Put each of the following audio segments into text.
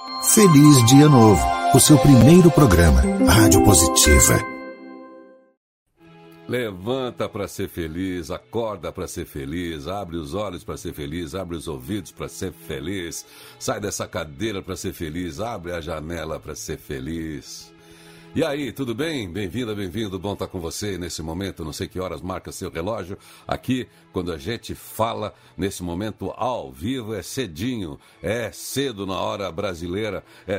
Feliz Dia Novo, o seu primeiro programa, Rádio Positiva. Levanta para ser feliz, acorda para ser feliz, abre os olhos para ser feliz, abre os ouvidos para ser feliz, sai dessa cadeira para ser feliz, abre a janela para ser feliz. E aí, tudo bem? Bem-vinda, bem-vindo, bom estar com você nesse momento, não sei que horas marca seu relógio. Aqui, quando a gente fala nesse momento ao vivo, é cedinho, é cedo na hora brasileira, é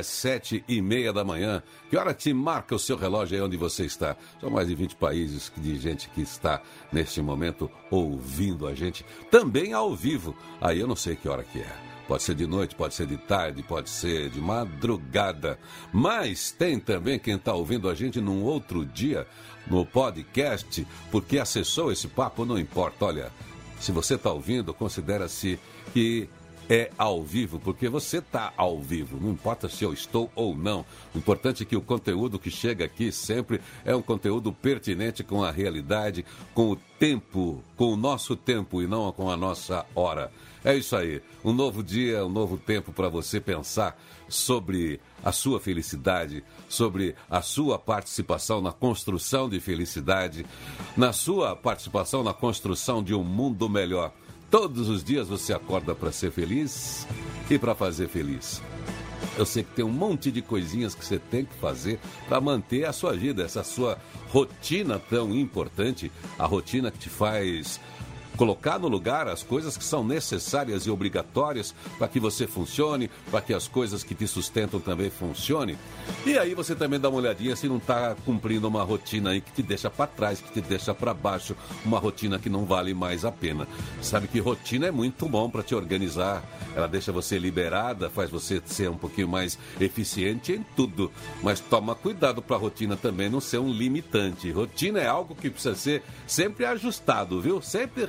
7:30 da manhã. Que hora te marca o seu relógio aí onde você está? São mais de 20 países de gente que está neste momento ouvindo a gente, também ao vivo. Aí eu não sei que hora que é. Pode ser de noite, pode ser de tarde, pode ser de madrugada. Mas tem também quem está ouvindo a gente num outro dia, no podcast, porque acessou esse papo, não importa. Olha, se você está ouvindo, considera-se que é ao vivo, porque você está ao vivo. Não importa se eu estou ou não. O importante é que o conteúdo que chega aqui sempre é um conteúdo pertinente com a realidade, com o tempo, com o nosso tempo e não com a nossa hora. É isso aí, um novo dia, um novo tempo para você pensar sobre a sua felicidade, sobre a sua participação na construção de felicidade, na sua participação na construção de um mundo melhor. Todos os dias você acorda para ser feliz e para fazer feliz. Eu sei que tem um monte de coisinhas que você tem que fazer para manter a sua vida, essa sua rotina tão importante, a rotina que te faz colocar no lugar as coisas que são necessárias e obrigatórias para que você funcione, para que as coisas que te sustentam também funcionem. E aí você também dá uma olhadinha se não está cumprindo uma rotina aí que te deixa para trás, que te deixa para baixo, uma rotina que não vale mais a pena. Sabe que rotina é muito bom para te organizar, ela deixa você liberada, faz você ser um pouquinho mais eficiente em tudo. Mas toma cuidado para a rotina também não ser um limitante. Rotina é algo que precisa ser sempre ajustado, viu? Sempre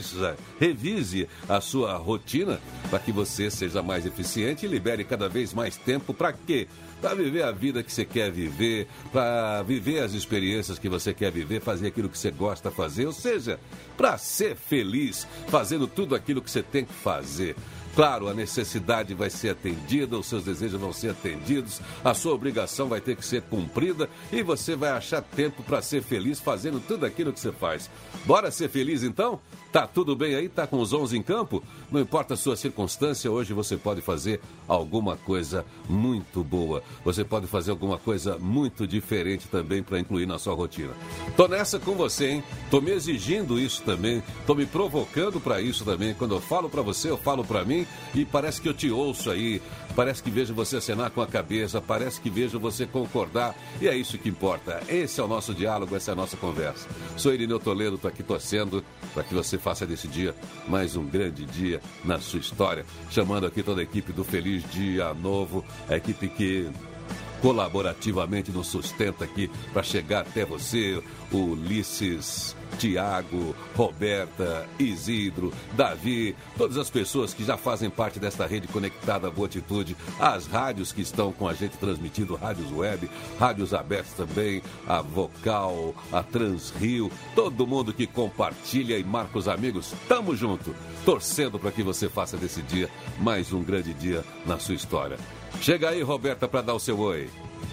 revise a sua rotina para que você seja mais eficiente e libere cada vez mais tempo para quê? Para viver a vida que você quer viver, para viver as experiências que você quer viver, fazer aquilo que você gosta de fazer, ou seja, para ser feliz, fazendo tudo aquilo que você tem que fazer. Claro, a necessidade vai ser atendida, os seus desejos vão ser atendidos, a sua obrigação vai ter que ser cumprida e você vai achar tempo para ser feliz fazendo tudo aquilo que você faz. Bora ser feliz então? Tá tudo bem aí? Tá com os 11 em campo? Não importa a sua circunstância, hoje você pode fazer alguma coisa muito boa. Você pode fazer alguma coisa muito diferente também para incluir na sua rotina. Tô nessa com você, hein? Tô me exigindo isso também, tô me provocando para isso também. Quando eu falo para você, eu falo para mim e parece que eu te ouço aí, parece que vejo você acenar com a cabeça, parece que vejo você concordar e é isso que importa. Esse é o nosso diálogo, essa é a nossa conversa. Sou Irineu Toledo, tô aqui torcendo para que você faça desse dia mais um grande dia na sua história. Chamando aqui toda a equipe do Feliz Dia Novo, a equipe que colaborativamente nos sustenta aqui para chegar até você, Ulisses, Tiago, Roberta, Isidro, Davi, todas as pessoas que já fazem parte desta rede conectada à Boa Atitude, as rádios que estão com a gente transmitindo, rádios web, rádios abertas também, a Vocal, a Transrio, todo mundo que compartilha e marca os amigos, tamo junto, torcendo para que você faça desse dia mais um grande dia na sua história. Chega aí, Roberta, para dar o seu oi.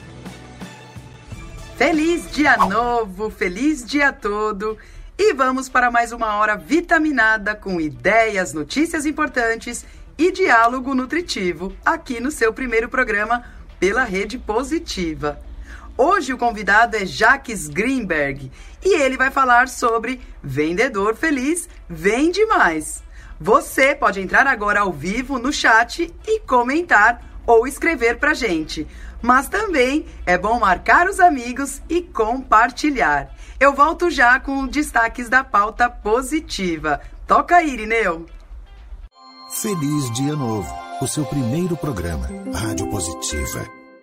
Feliz dia novo, feliz dia todo. E vamos para mais uma hora vitaminada com ideias, notícias importantes e diálogo nutritivo aqui no seu primeiro programa pela Rede Positiva. Hoje o convidado é Jacques Greenberg e ele vai falar sobre vendedor feliz vende mais. Você pode entrar agora ao vivo no chat e comentar ou escrever pra gente. Mas também é bom marcar os amigos e compartilhar. Eu volto já com os destaques da pauta positiva. Toca aí, Irineu. Feliz Dia Novo, o seu primeiro programa, Rádio Positiva.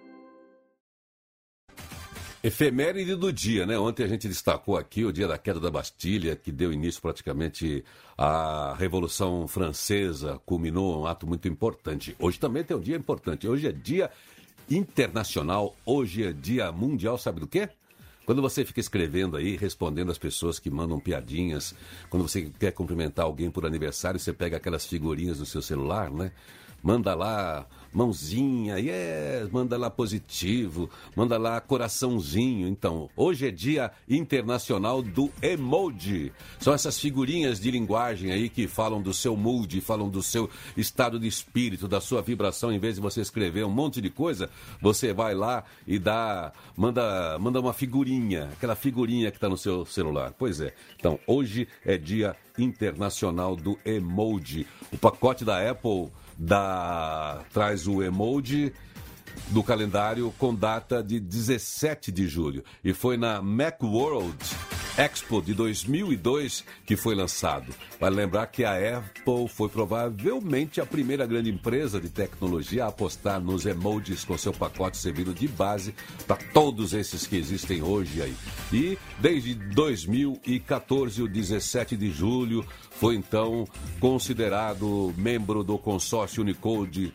Efeméride do dia, né? Ontem a gente destacou aqui o dia da queda da Bastilha, que deu início praticamente à Revolução Francesa, culminou um ato muito importante. Hoje também tem um dia importante. Hoje é dia internacional, hoje é dia mundial, sabe do quê? Quando você fica escrevendo aí, respondendo as pessoas que mandam piadinhas, quando você quer cumprimentar alguém por aniversário, você pega aquelas figurinhas do seu celular, né? Manda lá mãozinha, manda lá positivo, manda lá coraçãozinho. Então, hoje é Dia Internacional do Emoji. São essas figurinhas de linguagem aí que falam do seu mood, falam do seu estado de espírito, da sua vibração. Em vez de você escrever um monte de coisa, você vai lá e manda uma figurinha, aquela figurinha que está no seu celular. Pois é. Então, hoje é Dia Internacional do Emoji. O pacote da Apple traz o emoji do calendário com data de 17 de julho. E foi na Macworld Expo de 2002 que foi lançado. Vale lembrar que a Apple foi provavelmente a primeira grande empresa de tecnologia a apostar nos emojis com seu pacote servindo de base para todos esses que existem hoje aí. E desde 2014, o 17 de julho, foi então considerado membro do consórcio Unicode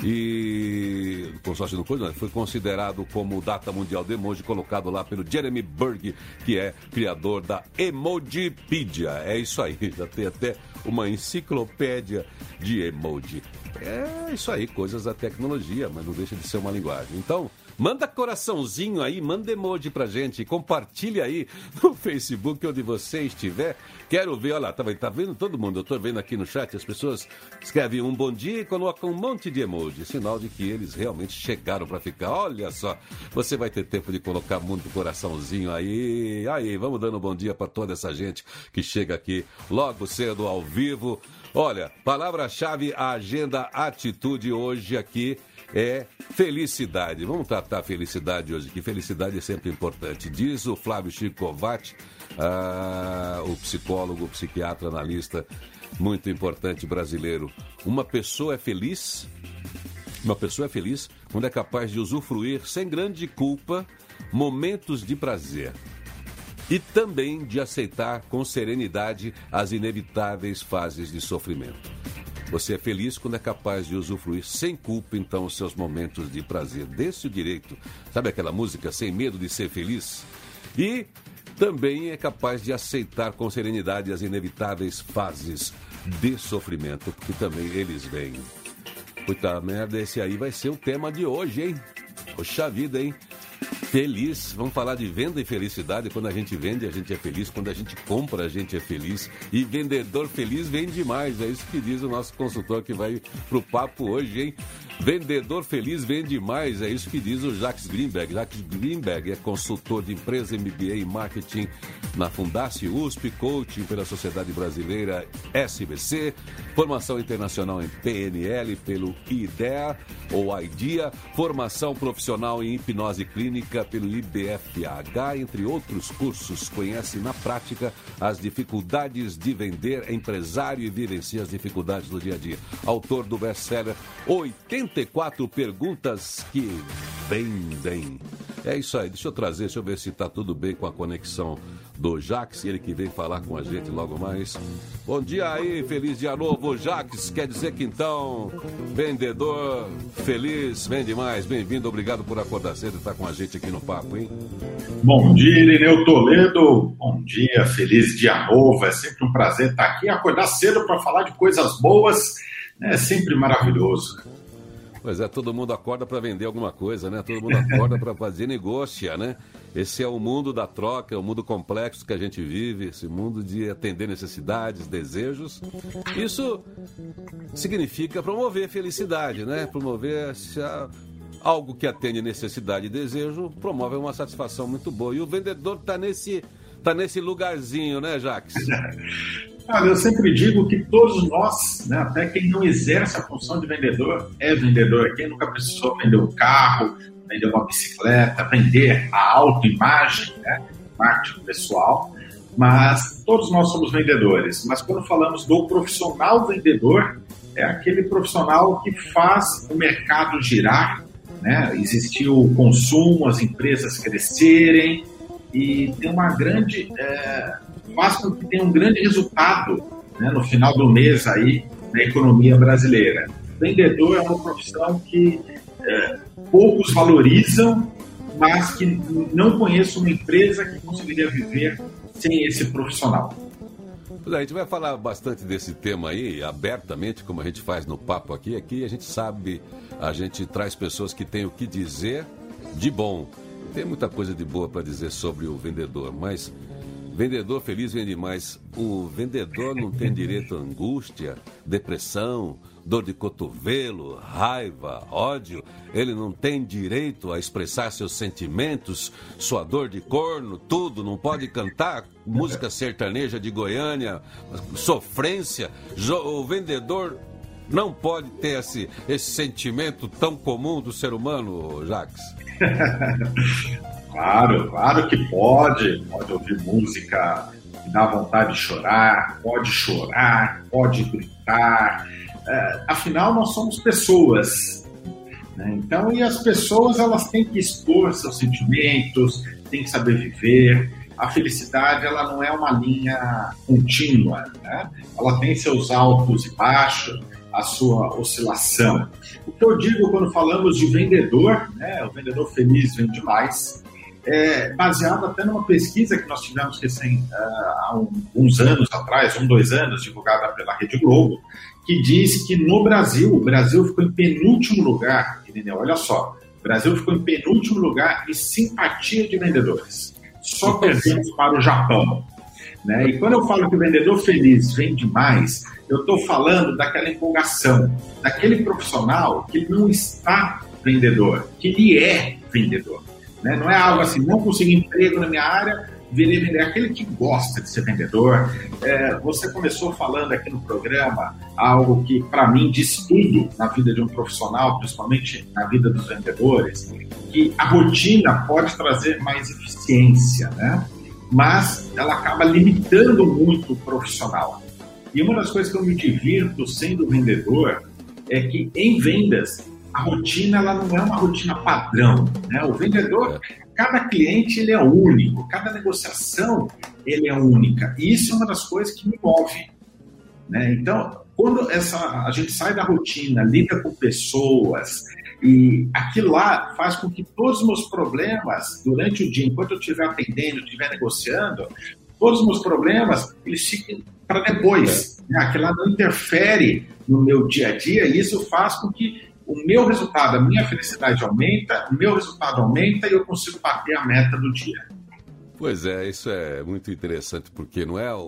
foi considerado como data mundial do emoji, colocado lá pelo Jeremy Berg, que é criador da Emojipedia. É isso aí, já tem até uma enciclopédia de emoji. É isso aí, coisas da tecnologia, mas não deixa de ser uma linguagem. Então, manda coraçãozinho aí, manda emoji pra gente, compartilha aí no Facebook, onde você estiver. Quero ver, olha lá, tá vendo todo mundo? Eu tô vendo aqui no chat, as pessoas escrevem um bom dia e colocam um monte de emoji, sinal de que eles realmente chegaram pra ficar. Olha só, você vai ter tempo de colocar muito coraçãozinho aí. Vamos dando um bom dia pra toda essa gente que chega aqui logo cedo ao vivo. Olha, palavra-chave, agenda, atitude hoje aqui é felicidade. Vamos tratar a felicidade hoje, que felicidade é sempre importante. Diz o Flávio Chico Covatti, o psicólogo, o psiquiatra, analista, muito importante brasileiro. Uma pessoa é feliz quando é capaz de usufruir sem grande culpa momentos de prazer. E também de aceitar com serenidade as inevitáveis fases de sofrimento. Você é feliz quando é capaz de usufruir sem culpa, então, os seus momentos de prazer. Desse o direito. Sabe aquela música, Sem Medo de Ser Feliz? E também é capaz de aceitar com serenidade as inevitáveis fases de sofrimento, porque também eles vêm. Puta merda, esse aí vai ser o tema de hoje, hein? Poxa vida, hein? Feliz, vamos falar de venda e felicidade. Quando a gente vende, a gente é feliz. Quando a gente compra, a gente é feliz. E vendedor feliz vende mais. É isso que diz o nosso consultor que vai pro papo hoje, hein? Vendedor feliz vende mais. É isso que diz o Jacques Greenberg. Jacques Greenberg é consultor de empresa, MBA e marketing na Fundação USP, coaching pela Sociedade Brasileira SBC, formação internacional em PNL pelo IDEA ou IDEA, formação profissional em hipnose clínica pelo IBFH, entre outros cursos. Conhece na prática as dificuldades de vender, empresário e vivencia as dificuldades do dia a dia. Autor do best-seller 84 perguntas que vendem. É isso aí, deixa eu ver se está tudo bem com a conexão do Jacques, ele que vem falar com a gente logo mais. Bom dia aí, feliz dia novo, Jacques. Quer dizer que então, vendedor feliz, vende mais. Bem-vindo, obrigado por acordar cedo e estar com a gente aqui no papo, hein? Bom dia, Irineu Toledo. Bom dia, feliz dia novo. É sempre um prazer estar aqui, acordar cedo para falar de coisas boas. É sempre maravilhoso. Pois é, todo mundo acorda para vender alguma coisa, né? Todo mundo acorda para fazer negócio, né? Esse é o mundo da troca, é o mundo complexo que a gente vive, esse mundo de atender necessidades, desejos. Isso significa promover felicidade, né? Promover algo que atende necessidade e desejo, promove uma satisfação muito boa. E o vendedor está nesse lugarzinho, né, Jacques? Olha, eu sempre digo que todos nós, né, até quem não exerce a função de vendedor, é vendedor. Quem nunca precisou vender um carro, vender uma bicicleta, vender a autoimagem, né, marketing pessoal, mas todos nós somos vendedores. Mas quando falamos do profissional vendedor, é aquele profissional que faz o mercado girar, né, existir o consumo, as empresas crescerem e tem uma grande... faz com que tenha um grande resultado, né, no final do mês aí, na economia brasileira. Vendedor é uma profissão que poucos valorizam, mas que não conheço uma empresa que conseguiria viver sem esse profissional. A gente vai falar bastante desse tema aí, abertamente, como a gente faz no papo aqui. Aqui a gente sabe, a gente traz pessoas que têm o que dizer de bom. Tem muita coisa de boa para dizer sobre o vendedor, mas vendedor feliz vende mais. O vendedor não tem direito a angústia, depressão, dor de cotovelo, raiva, ódio. Ele não tem direito a expressar seus sentimentos, sua dor de corno, tudo. Não pode cantar música sertaneja de Goiânia, sofrência. O vendedor não pode ter esse sentimento tão comum do ser humano, Jacques. Claro que pode ouvir música que dá vontade de chorar, pode gritar. Afinal, nós somos pessoas, né? Então, e as pessoas, elas têm que expor seus sentimentos, têm que saber viver. A felicidade, ela não é uma linha contínua, né? Ela tem seus altos e baixos, a sua oscilação. O que eu digo quando falamos de vendedor, né? O vendedor feliz vende mais, baseado até numa pesquisa que nós tivemos há uns anos atrás, 2 anos, divulgada pela Rede Globo, que diz que no Brasil, o Brasil ficou em penúltimo lugar, entendeu? Olha só, o Brasil ficou em penúltimo lugar em simpatia de vendedores. Só perdemos para o Japão, né? E quando eu falo que o vendedor feliz vende mais, eu estou falando daquela empolgação, daquele profissional que não está vendedor, que ele é vendedor, né? Não é algo assim, não consegui emprego na minha área, virei vender. Aquele que gosta de ser vendedor. Você começou falando aqui no programa algo que, para mim, diz tudo na vida de um profissional, principalmente na vida dos vendedores, que a rotina pode trazer mais eficiência, né? Mas ela acaba limitando muito o profissional. E uma das coisas que eu me divirto sendo vendedor é que, em vendas, a rotina ela não é uma rotina padrão, né? O vendedor, cada cliente ele é único, cada negociação ele é única. E isso é uma das coisas que me move, né? Então, quando a gente sai da rotina, lida com pessoas, e aquilo lá faz com que todos os meus problemas, durante o dia, enquanto eu estiver atendendo, estiver negociando, todos os meus problemas, eles fiquem para depois, né? Aquilo lá não interfere no meu dia a dia, e isso faz com que o meu resultado, a minha felicidade aumenta, o meu resultado aumenta e eu consigo bater a meta do dia. Pois é, isso é muito interessante, porque não é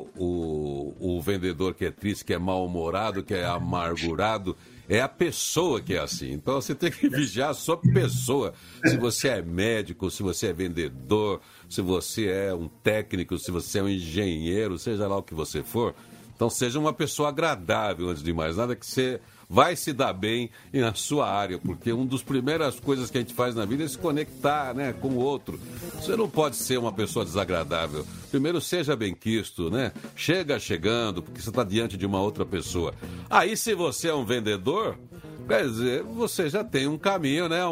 o vendedor que é triste, que é mal-humorado, que é amargurado, é a pessoa que é assim. Então você tem que vigiar a sua pessoa. Se você é médico, se você é vendedor, se você é um técnico, se você é um engenheiro, seja lá o que você for, então seja uma pessoa agradável, antes de mais nada, que você vai se dar bem na sua área, porque uma das primeiras coisas que a gente faz na vida é se conectar, né, com o outro. Você não pode ser uma pessoa desagradável. Primeiro, seja benquisto, né? Chegando, porque você está diante de uma outra pessoa. Aí, se você é um vendedor, quer dizer, você já tem um caminho, né?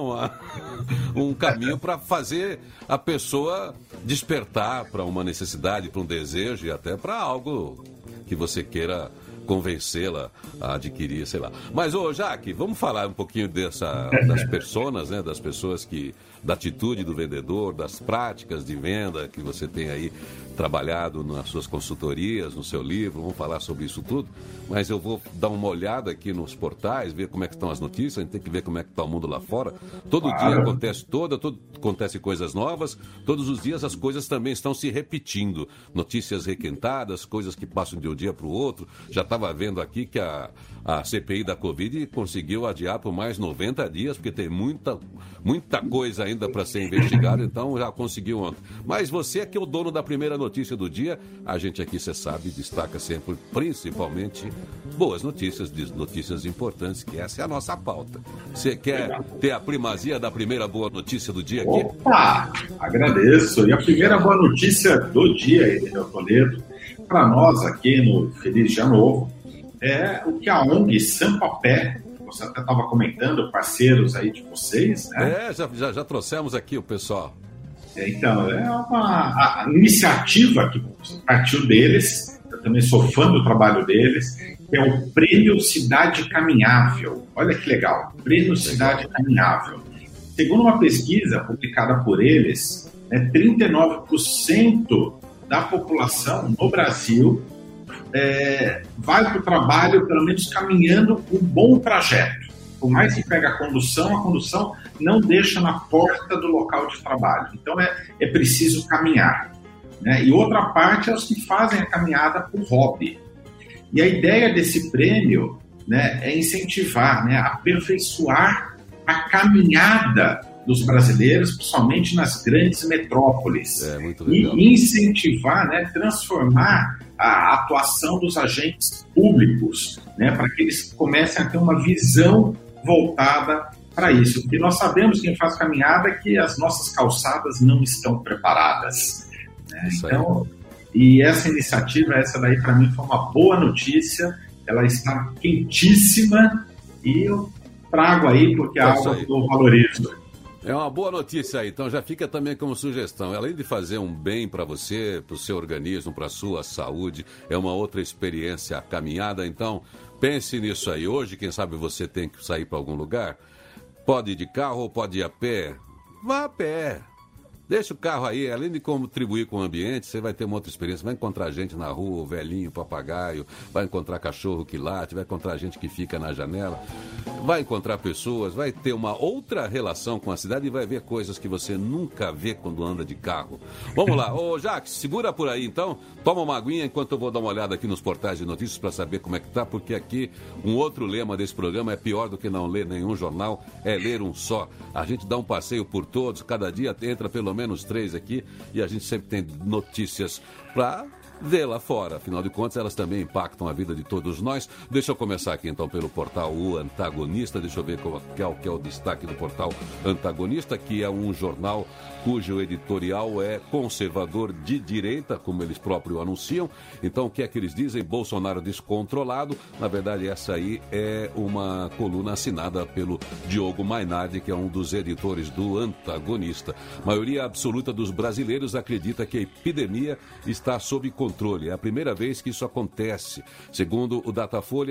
Um caminho para fazer a pessoa despertar para uma necessidade, para um desejo e até para algo que você queira convencê-la a adquirir, sei lá. Mas, Jaque, vamos falar um pouquinho das personas, né? Das pessoas da atitude do vendedor, das práticas de venda que você tem aí trabalhado nas suas consultorias, no seu livro. Vamos falar sobre isso tudo. Mas eu vou dar uma olhada aqui nos portais, ver como é que estão as notícias. A gente tem que ver como é que está o mundo lá fora. Todo dia acontece coisas novas. Todos os dias as coisas também estão se repetindo. Notícias requentadas, coisas que passam de um dia para o outro. Já estava vendo aqui que a CPI da Covid conseguiu adiar por mais 90 dias, porque tem muita coisa ainda para ser investigada, então já conseguiu ontem. Mas você é que é o dono da primeira notícia do dia. A gente aqui, você sabe, destaca sempre, principalmente, boas notícias importantes, que essa é a nossa pauta. Você quer ter a primazia da primeira boa notícia do dia aqui? Opa! Agradeço. E a primeira boa notícia do dia, Edneu Toledo, para nós aqui no Feliz Dia Novo, é o que a ONG Sampapé, você até estava comentando, parceiros aí de vocês, né? Já trouxemos aqui o pessoal. Então, é uma iniciativa que partiu deles, eu também sou fã do trabalho deles, que é o Prêmio Cidade Caminhável. Olha que legal, Prêmio Cidade Caminhável. Segundo uma pesquisa publicada por eles, 39% da população no Brasil vai para o trabalho, pelo menos caminhando um bom trajeto. Por mais que pegue a condução não deixa na porta do local de trabalho. Então, é preciso caminhar, né? E outra parte é os que fazem a caminhada por hobby. E a ideia desse prêmio, né, é incentivar, né, aperfeiçoar a caminhada dos brasileiros, principalmente nas grandes metrópoles. Muito legal. E incentivar, né, transformar a atuação dos agentes públicos, né, para que eles comecem a ter uma visão voltada para isso. Porque nós sabemos, quem faz caminhada, que as nossas calçadas não estão preparadas, né? Então, e essa iniciativa, essa daí para mim foi uma boa notícia, ela está quentíssima e eu trago aí porque é algo que eu valorizo. É uma boa notícia aí, então já fica também como sugestão. Além de fazer um bem para você, para o seu organismo, para a sua saúde, é uma outra experiência a caminhada. Então, pense nisso aí. Hoje, quem sabe você tem que sair para algum lugar, pode ir de carro ou pode ir a pé. Vá a pé. Deixa o carro aí, além de contribuir com o ambiente, você vai ter uma outra experiência. Vai encontrar gente na rua, velhinho, papagaio, vai encontrar cachorro que late, vai encontrar gente que fica na janela, vai encontrar pessoas, vai ter uma outra relação com a cidade e vai ver coisas que você nunca vê quando anda de carro. Vamos lá, ô Jacques, segura por aí então, toma uma aguinha enquanto eu vou dar uma olhada aqui nos portais de notícias para saber como é que tá, porque aqui um outro lema desse programa é pior do que não ler nenhum jornal, é ler um só. A gente dá um passeio por todos, cada dia entra pelo menos 3 aqui e a gente sempre tem notícias para ver lá fora. Afinal de contas, elas também impactam a vida de todos nós. Deixa eu começar aqui então pelo portal O Antagonista. Deixa eu ver qual que é o destaque do portal Antagonista, que é um jornal cujo editorial é conservador de direita, como eles próprios anunciam. Então, o que é que eles dizem? Bolsonaro descontrolado. Na verdade, essa aí é uma coluna assinada pelo Diogo Mainardi, que é um dos editores do Antagonista. A maioria absoluta dos brasileiros acredita que a epidemia está sob controle. É a primeira vez que isso acontece. Segundo o Datafolha,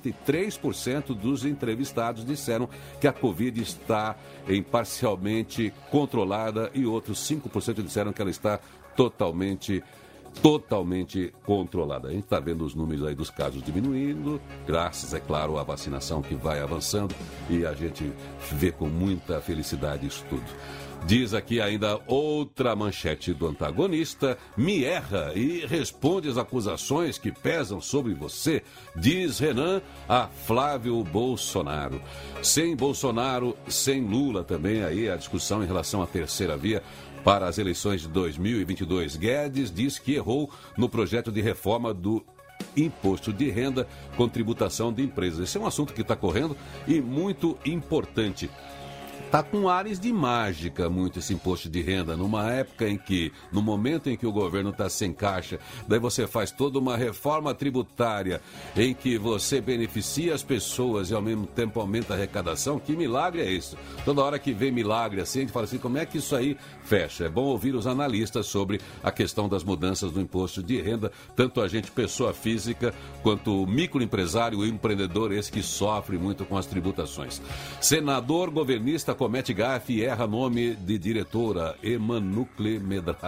53% dos entrevistados disseram que a Covid está parcialmente controlada e outros 5% disseram que ela está totalmente controlada. A gente está vendo os números aí dos casos diminuindo, graças, é claro, à vacinação que vai avançando e a gente vê com muita felicidade isso tudo. Diz aqui ainda outra manchete do Antagonista: me erra e responde as acusações que pesam sobre você, diz Renan a Flávio Bolsonaro. Sem Bolsonaro, sem Lula também aí a discussão em relação à terceira via para as eleições de 2022. Guedes diz que errou no projeto de reforma do imposto de renda com tributação de empresas. Esse é um assunto que está correndo e muito importante. Está com ares de mágica muito esse imposto de renda, numa época em que, no momento em que o governo está sem caixa, daí você faz toda uma reforma tributária em que você beneficia as pessoas e ao mesmo tempo aumenta a arrecadação. Que milagre é isso? Toda hora que vê milagre assim, a gente fala assim, como é que isso aí fecha? É bom ouvir os analistas sobre a questão das mudanças do imposto de renda, tanto a gente, pessoa física, quanto o microempresário, o empreendedor, esse que sofre muito com as tributações. Senador governista comete gafe e erra nome de diretora, Emanuele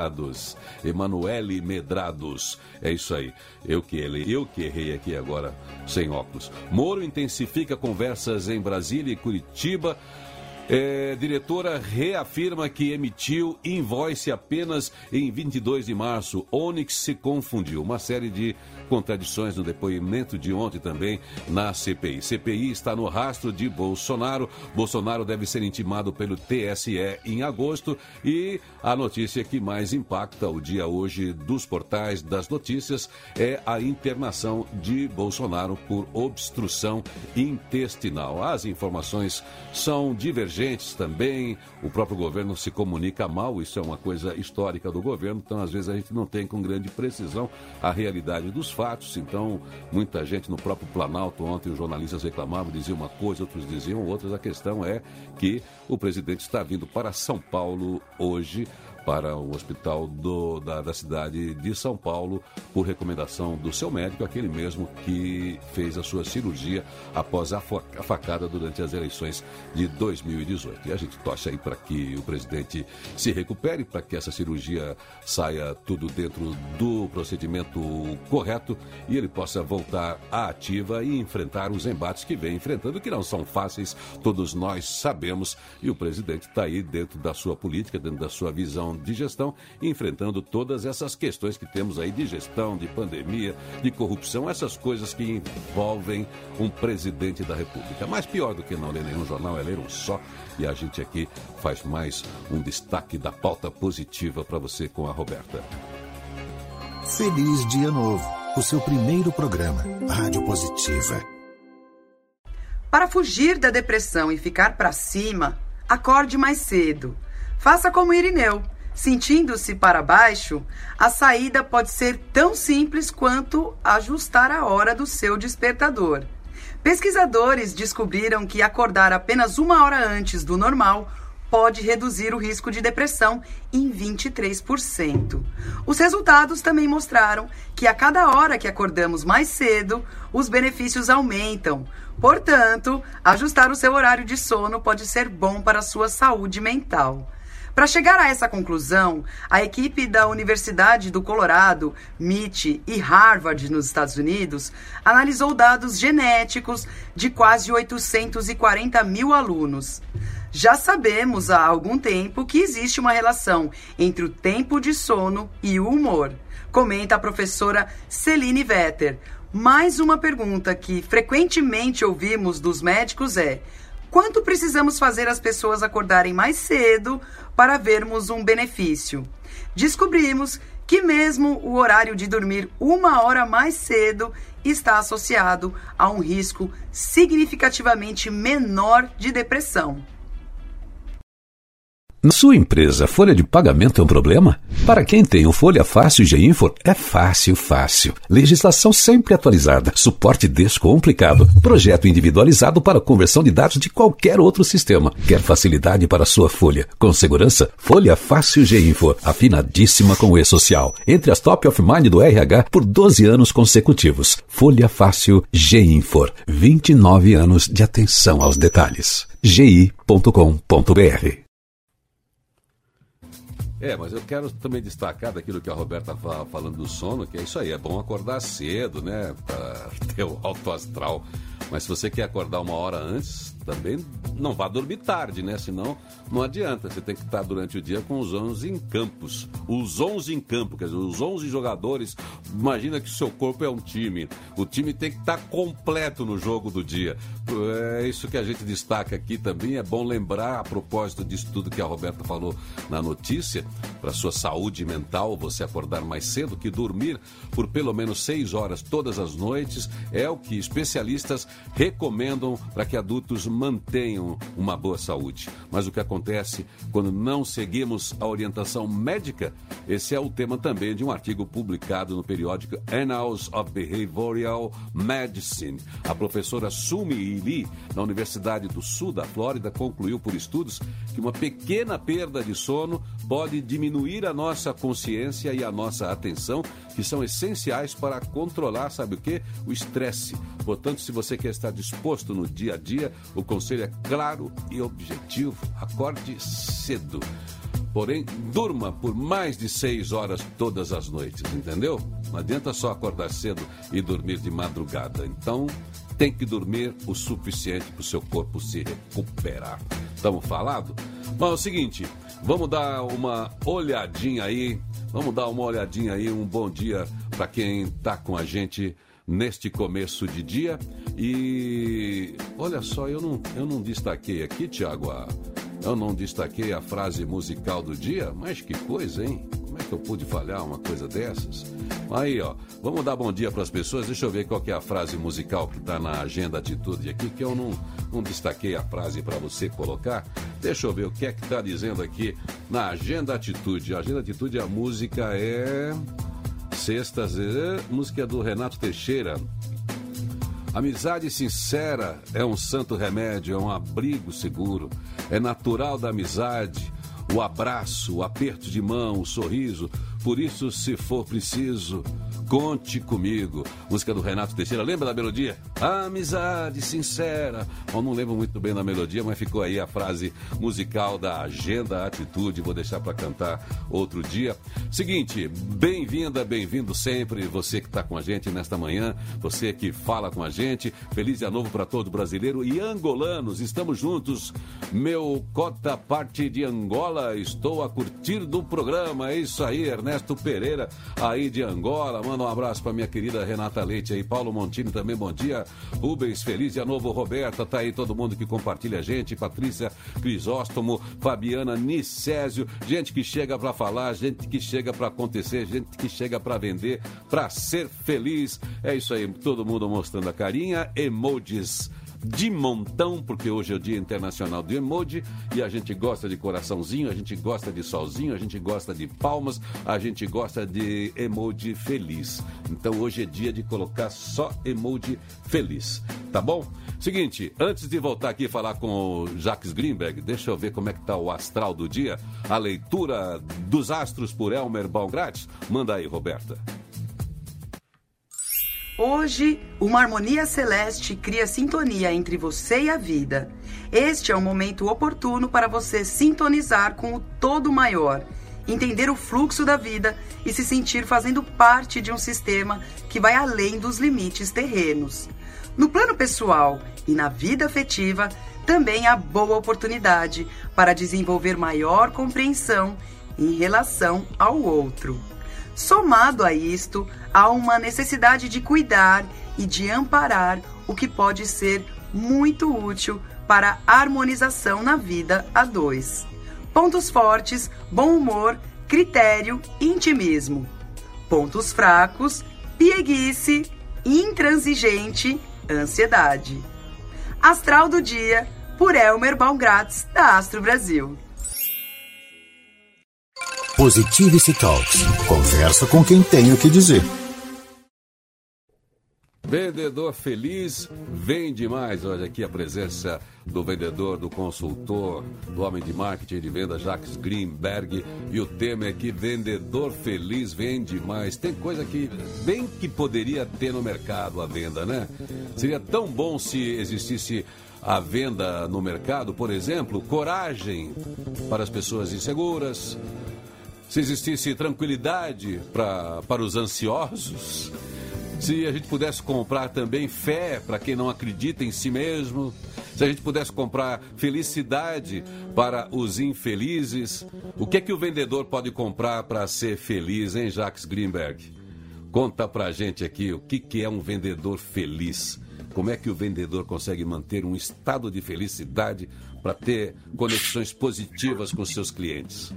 Medrados. É isso aí. Eu que errei aqui agora, sem óculos. Moro intensifica conversas em Brasília e Curitiba. Diretora reafirma que emitiu invoice apenas em 22 de março. Onyx se confundiu. Uma série de contradições no depoimento de ontem também na CPI. CPI está no rastro de Bolsonaro. Bolsonaro deve ser intimado pelo TSE em agosto. E a notícia que mais impacta o dia hoje dos portais das notícias é a internação de Bolsonaro por obstrução intestinal. As informações são divergentes também, o próprio governo se comunica mal, isso é uma coisa histórica do governo, então às vezes a gente não tem com grande precisão a realidade dos fatos. Então muita gente no próprio Planalto, ontem os jornalistas reclamavam, diziam uma coisa, outros diziam outras. A questão é que o presidente está vindo para São Paulo hoje para o hospital da cidade de São Paulo, por recomendação do seu médico, aquele mesmo que fez a sua cirurgia após a facada durante as eleições de 2018. E a gente torce aí para que o presidente se recupere, para que essa cirurgia saia tudo dentro do procedimento correto e ele possa voltar à ativa e enfrentar os embates que vem enfrentando, que não são fáceis, todos nós sabemos, e o presidente está aí dentro da sua política, dentro da sua visão de gestão, enfrentando todas essas questões que temos aí de gestão, de pandemia, de corrupção, essas coisas que envolvem um presidente da República. Mas pior do que não ler nenhum jornal é ler um só, e a gente aqui faz mais um destaque da pauta positiva para você com a Roberta. Feliz Dia Novo, o seu primeiro programa, Rádio Positiva. Para fugir da depressão e ficar para cima, acorde mais cedo. Faça como Irineu. Sentindo-se para baixo, a saída pode ser tão simples quanto ajustar a hora do seu despertador. Pesquisadores descobriram que acordar apenas 1 hora antes do normal pode reduzir o risco de depressão em 23%. Os resultados também mostraram que a cada hora que acordamos mais cedo, os benefícios aumentam. Portanto, ajustar o seu horário de sono pode ser bom para a sua saúde mental. Para chegar a essa conclusão, a equipe da Universidade do Colorado, MIT e Harvard, nos Estados Unidos, analisou dados genéticos de quase 840 mil alunos. Já sabemos há algum tempo que existe uma relação entre o tempo de sono e o humor, comenta a professora Celine Vetter. Mais uma pergunta que frequentemente ouvimos dos médicos é: quanto precisamos fazer as pessoas acordarem mais cedo para vermos um benefício? Descobrimos que mesmo o horário de dormir 1 hora mais cedo está associado a um risco significativamente menor de depressão. Na sua empresa, a folha de pagamento é um problema? Para quem tem o Folha Fácil GEinfo, é fácil. Legislação sempre atualizada, suporte descomplicado, projeto individualizado para conversão de dados de qualquer outro sistema. Quer facilidade para a sua folha? Com segurança, Folha Fácil GEinfo, afinadíssima com o E-Social. Entre as top of mind do RH por 12 anos consecutivos. Folha Fácil GEinfo, 29 anos de atenção aos detalhes. gi.com.br. Mas eu quero também destacar daquilo que a Roberta estava falando do sono, que é isso aí, é bom acordar cedo, né, para ter o alto astral. Mas se você quer acordar 1 hora antes, também não vá dormir tarde, né, senão não adianta. Você tem que estar durante o dia com os 11 em campos. Os 11 em campo, quer dizer, os 11 jogadores. Imagina que o seu corpo é um time. O time tem que estar completo no jogo do dia. É isso que a gente destaca aqui também. É bom lembrar, a propósito disso tudo que a Roberta falou na notícia, para sua saúde mental, você acordar mais cedo, que dormir por pelo menos 6 horas todas as noites é o que especialistas recomendam para que adultos mantenham uma boa saúde. Mas o que acontece quando não seguimos a orientação médica? Esse é o tema também de um artigo publicado no periódico Annals of Behavioral Medicine. A professora Sumi Lee, da Universidade do Sul da Flórida, concluiu por estudos que uma pequena perda de sono pode diminuir a nossa consciência e a nossa atenção, que são essenciais para controlar, sabe o quê? O estresse. Portanto, se você quer estar disposto no dia a dia, o conselho é claro e objetivo. Acorde cedo. Porém, durma por mais de 6 horas todas as noites, entendeu? Não adianta só acordar cedo e dormir de madrugada. Então, tem que dormir o suficiente para o seu corpo se recuperar. Estamos falando? Bom, é o seguinte, vamos dar uma olhadinha aí, um bom dia para quem está com a gente neste começo de dia. E olha só, eu não destaquei aqui, Tiago, eu não destaquei a frase musical do dia, mas que coisa, hein? Como é que eu pude falhar uma coisa dessas? Aí, ó, vamos dar bom dia para as pessoas. Deixa eu ver qual que é a frase musical que está na Agenda Atitude aqui, que eu não destaquei a frase para você colocar. Deixa eu ver o que é que está dizendo aqui na Agenda Atitude. A Agenda Atitude, a música é... Sextas, música do Renato Teixeira. Amizade sincera é um santo remédio, é um abrigo seguro. É natural da amizade o abraço, o aperto de mão, o sorriso. Por isso, se for preciso, conte comigo. Música do Renato Teixeira. Lembra da melodia? Amizade sincera. Eu não lembro muito bem da melodia, mas ficou aí a frase musical da Agenda Atitude. Vou deixar para cantar outro dia. Seguinte, bem-vinda, bem-vindo sempre. Você que está com a gente nesta manhã, você que fala com a gente. Feliz dia novo para todo brasileiro e angolanos. Estamos juntos. Meu cota parte de Angola. Estou a curtir do programa. É isso aí, Ernesto Pereira, aí de Angola. Manda um abraço para minha querida Renata Leite aí. Paulo Montini também, bom dia. Rubens, feliz dia novo. Roberta, tá aí todo mundo que compartilha a gente. Patrícia Crisóstomo, Fabiana Nicésio. Gente que chega para falar, gente que chega para acontecer, gente que chega para vender, para ser feliz. É isso aí, todo mundo mostrando a carinha. Emojis de montão, porque hoje é o Dia Internacional do Emoji e a gente gosta de coraçãozinho, a gente gosta de solzinho, a gente gosta de palmas, a gente gosta de emoji feliz. Então hoje é dia de colocar só emoji feliz, tá bom? Seguinte, antes de voltar aqui e falar com o Jacques Greenberg, deixa eu ver como é que tá o astral do dia, a leitura dos astros por Elmer Baumgart. Manda aí, Roberta. Hoje, uma harmonia celeste cria sintonia entre você e a vida. Este é um momento oportuno para você sintonizar com o todo maior, entender o fluxo da vida e se sentir fazendo parte de um sistema que vai além dos limites terrenos. No plano pessoal e na vida afetiva, também há boa oportunidade para desenvolver maior compreensão em relação ao outro. Somado a isto, há uma necessidade de cuidar e de amparar o que pode ser muito útil para a harmonização na vida a dois. Pontos fortes, bom humor, critério e intimismo. Pontos fracos, pieguice, intransigente, ansiedade. Astral do dia, por Elmer Baumgart, da Astro Brasil. Positivity Talks. Conversa com quem tem o que dizer. Vendedor feliz vende mais. Olha aqui a presença do vendedor, do consultor, do homem de marketing e de venda, Jacques Greenberg. E o tema é que vendedor feliz vende mais. Tem coisa que bem que poderia ter no mercado a venda, né? Seria tão bom se existisse a venda no mercado, por exemplo, coragem para as pessoas inseguras. Se existisse tranquilidade para os ansiosos, se a gente pudesse comprar também fé para quem não acredita em si mesmo, se a gente pudesse comprar felicidade para os infelizes, o que é que o vendedor pode comprar para ser feliz, hein, Jacques Greenberg? Conta pra gente aqui o que é um vendedor feliz. Como é que o vendedor consegue manter um estado de felicidade para ter conexões positivas com seus clientes?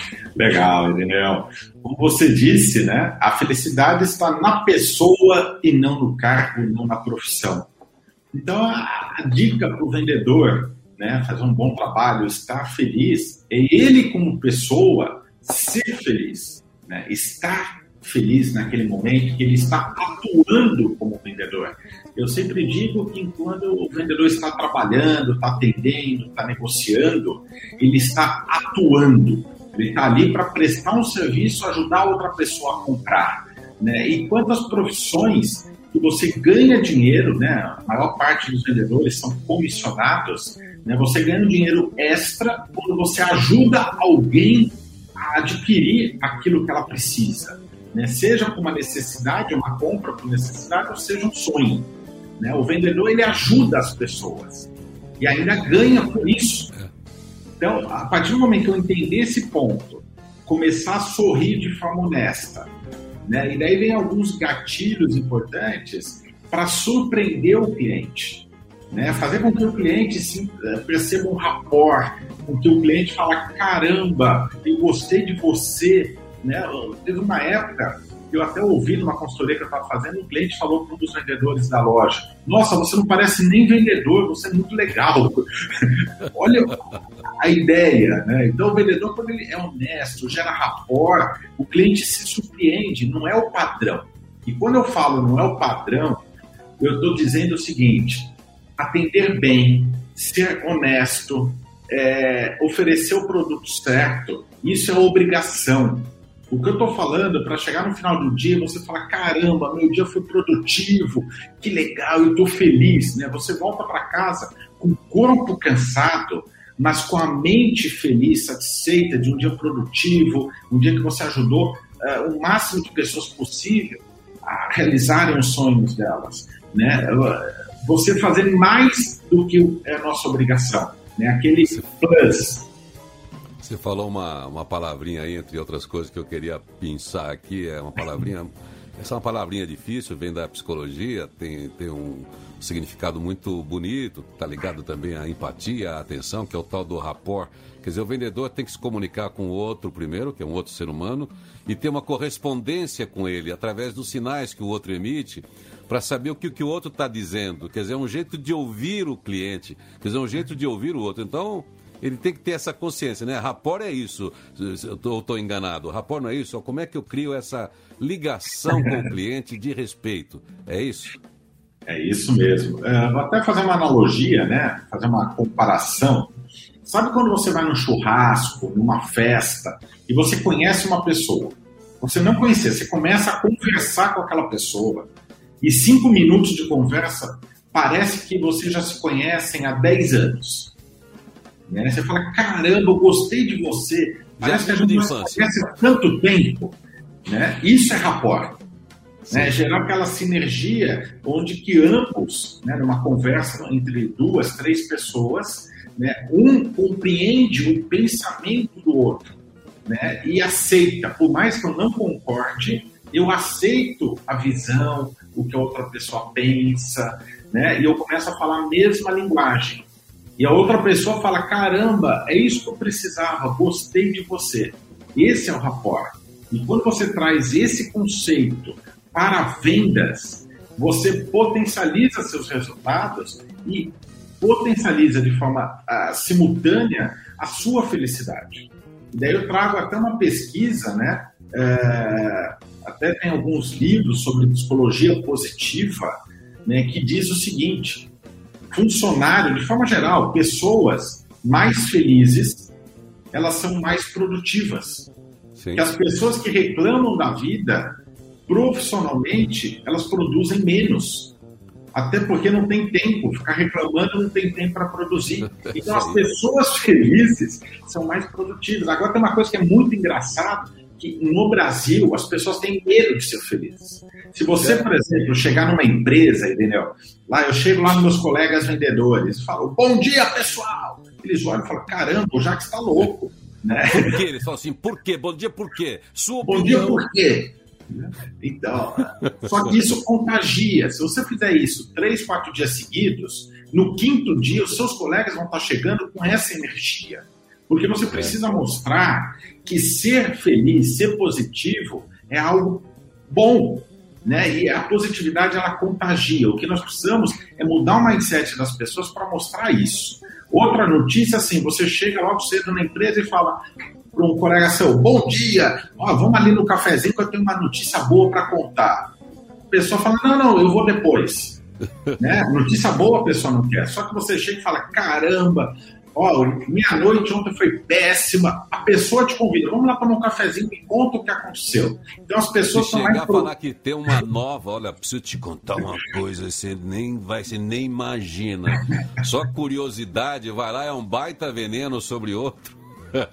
Legal, Ednel. Como você disse, né, a felicidade está na pessoa e não no cargo, não na profissão. Então, a dica para o vendedor, né, fazer um bom trabalho, estar feliz, é ele como pessoa ser feliz, né, estar feliz naquele momento que ele está atuando como vendedor. Eu sempre digo que enquanto o vendedor está trabalhando, está atendendo, está negociando, ele está atuando. Ele está ali para prestar um serviço, ajudar outra pessoa a comprar, né? E quantas profissões que você ganha dinheiro, né? A maior parte dos vendedores são comissionados, né? Você ganha um dinheiro extra quando você ajuda alguém a adquirir aquilo que ela precisa, né? Seja por uma necessidade, uma compra por necessidade, ou seja um sonho, né? O vendedor, ele ajuda as pessoas e ainda ganha por isso. Então, a partir do momento que eu entender esse ponto, começar a sorrir de forma honesta, né? E daí vem alguns gatilhos importantes para surpreender o cliente, né? Fazer com que o cliente perceba um rapport, com que o cliente fala, caramba, eu gostei de você, né? Teve uma época que eu até ouvi numa consultoria que eu estava fazendo, um cliente falou para um dos vendedores da loja, nossa, você não parece nem vendedor, você é muito legal. Olha a ideia, né? Então o vendedor, quando ele é honesto, gera rapport, o cliente se surpreende, não é o padrão. E quando eu falo não é o padrão, eu estou dizendo o seguinte, atender bem, ser honesto, oferecer o produto certo. Isso é obrigação. O que eu estou falando, para chegar no final do dia, você fala, caramba, meu dia foi produtivo, que legal, eu estou feliz, né? Você volta para casa com o corpo cansado, mas com a mente feliz, satisfeita de um dia produtivo, um dia que você ajudou o máximo de pessoas possível a realizarem os sonhos delas, né? Você fazer mais do que é a nossa obrigação, né? Aquele plus. Você falou uma palavrinha aí, entre outras coisas que eu queria pensar aqui, essa é uma palavrinha difícil, vem da psicologia, tem um significado muito bonito, tá ligado também à empatia, à atenção, que é o tal do rapport. Quer dizer, o vendedor tem que se comunicar com o outro primeiro, que é um outro ser humano, e ter uma correspondência com ele, através dos sinais que o outro emite, para saber o que o outro está dizendo. Quer dizer, é um jeito de ouvir o cliente, quer dizer, é um jeito de ouvir o outro. Então, ele tem que ter essa consciência, né? Rapport é isso, eu estou enganado. Rapport não é isso? Como é que eu crio essa ligação com o cliente de respeito? É isso? É isso mesmo. Vou até fazer uma analogia, né? Fazer uma comparação. Sabe quando você vai num churrasco, numa festa, e você conhece uma pessoa? Você não conhecia, você começa a conversar com aquela pessoa, e 5 minutos de conversa parece que vocês já se conhecem há 10 anos. Né? Você fala, caramba, eu gostei de você. Parece que a gente não se conhece há tanto tempo. Né? Isso é rapport. Né? Gerar aquela sinergia onde que ambos, né, numa conversa entre 2, 3 pessoas, né, um compreende o pensamento do outro, né, e aceita. Por mais que eu não concorde, eu aceito a visão, o que a outra pessoa pensa, né, e eu começo a falar a mesma linguagem. E a outra pessoa fala, caramba, é isso que eu precisava, gostei de você. Esse é o rapport. E quando você traz esse conceito para vendas, você potencializa seus resultados e potencializa de forma simultânea a sua felicidade. E daí eu trago até uma pesquisa, né? Até tem alguns livros sobre psicologia positiva, né, que diz o seguinte: funcionário, de forma geral, pessoas mais felizes, elas são mais produtivas. Sim. Que as pessoas que reclamam da vida, profissionalmente, elas produzem menos. Até porque não tem tempo, ficar reclamando não tem tempo para produzir. Então as pessoas felizes são mais produtivas. Agora tem uma coisa que é muito engraçada, que no Brasil as pessoas têm medo de ser felizes. Se você, por exemplo, chegar numa empresa, entendeu? Lá eu chego lá nos meus colegas vendedores, falo, bom dia, pessoal! Eles olham e falam, caramba, o Jacques está louco. Né? Por quê? Eles falam assim, por quê? Bom dia, por quê? Sua opinião. Bom dia, por quê? Então, só que isso contagia. Se você fizer isso 3, 4 dias seguidos, no 5º dia os seus colegas vão estar chegando com essa energia. Porque você precisa mostrar que ser feliz, ser positivo é algo bom, né? E a positividade, ela contagia. O que nós precisamos é mudar o mindset das pessoas para mostrar isso. Outra notícia, assim, você chega logo cedo na empresa e fala para um colega seu, bom dia, vamos ali no cafezinho que eu tenho uma notícia boa para contar. A pessoa fala, não, eu vou depois. Né? Notícia boa a pessoa não quer. Só que você chega e fala, caramba, minha noite ontem foi péssima. A pessoa te convida, vamos lá tomar um cafezinho e conta o que aconteceu. Então as pessoas são mais... Se chegar a falar que tem uma nova, olha, preciso te contar uma coisa, você nem imagina. Só curiosidade, vai lá, é um baita veneno sobre outro.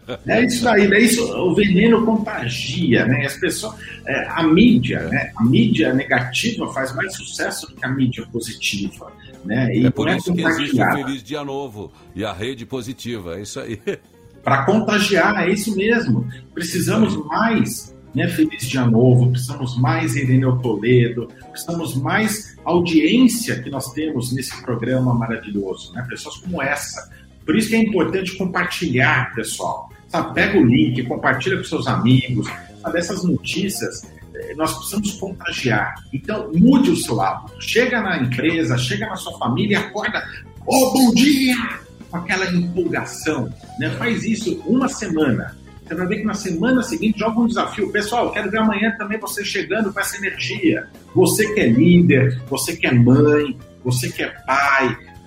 É isso daí, o veneno contagia, né? As pessoas, a mídia, né? A mídia negativa faz mais sucesso do que a mídia positiva, né? E é por isso que existe o Feliz Dia Novo e a rede positiva, é isso aí. Para contagiar, é isso mesmo. Precisamos mais, né? Feliz Dia Novo, precisamos mais Ireneu Toledo, precisamos mais audiência que nós temos nesse programa maravilhoso, né? Pessoas como essa. Por isso que é importante compartilhar, pessoal. Sabe, pega o link, compartilha com seus amigos. Sabe, essas notícias, nós precisamos contagiar. Então, mude o seu hábito. Chega na empresa, chega na sua família e acorda. Bom dia! Com aquela empolgação. Né? Faz isso uma semana. Você vai ver que na semana seguinte joga um desafio. Pessoal, quero ver amanhã também você chegando com essa energia. Você que é líder, você que é mãe, você que é pai,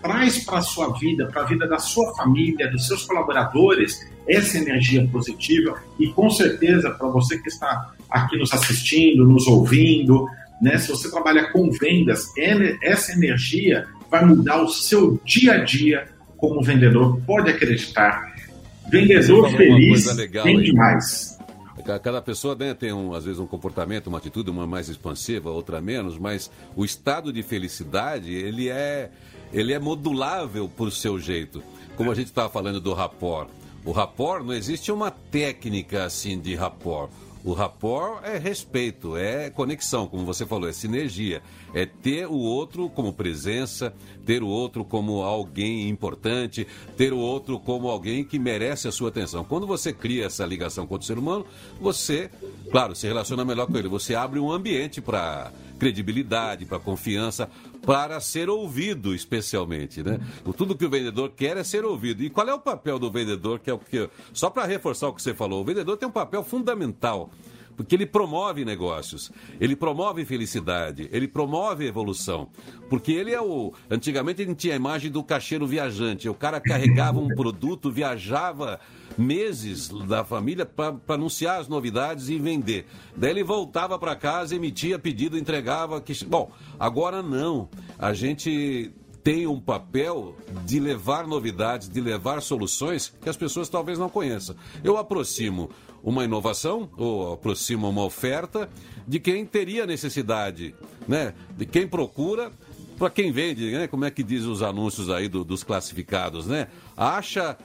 traz para a sua vida, para a vida da sua família, dos seus colaboradores, essa energia positiva. E com certeza, para você que está aqui nos assistindo, nos ouvindo, né, se você trabalha com vendas, essa energia vai mudar o seu dia a dia como vendedor. Pode acreditar. Vendedor feliz tem demais. Cada pessoa, né, tem, às vezes, um comportamento, uma atitude, uma mais expansiva, outra menos, mas o estado de felicidade, ele é modulável por seu jeito. Como a gente estava falando do rapport. O rapport, não existe uma técnica assim de rapport. O rapport é respeito, é conexão, como você falou, é sinergia. É ter o outro como presença, ter o outro como alguém importante, ter o outro como alguém que merece a sua atenção. Quando você cria essa ligação com o ser humano, você, claro, se relaciona melhor com ele. Você abre um ambiente para credibilidade, para confiança, para ser ouvido especialmente, né? Tudo que o vendedor quer é ser ouvido. E qual é o papel do vendedor? Que é o que, só para reforçar o que você falou, o vendedor tem um papel fundamental, porque ele promove negócios, ele promove felicidade, ele promove evolução, porque ele é antigamente a gente tinha a imagem do caixeiro viajante, o cara carregava um produto, viajava meses da família para anunciar as novidades e vender. Daí ele voltava para casa, emitia pedido, entregava. Bom, agora não. A gente tem um papel de levar novidades, de levar soluções que as pessoas talvez não conheçam. Eu aproximo uma inovação ou aproximo uma oferta de quem teria necessidade, né? De quem procura, para quem vende, né? Como é que diz os anúncios aí dos classificados, né? Acha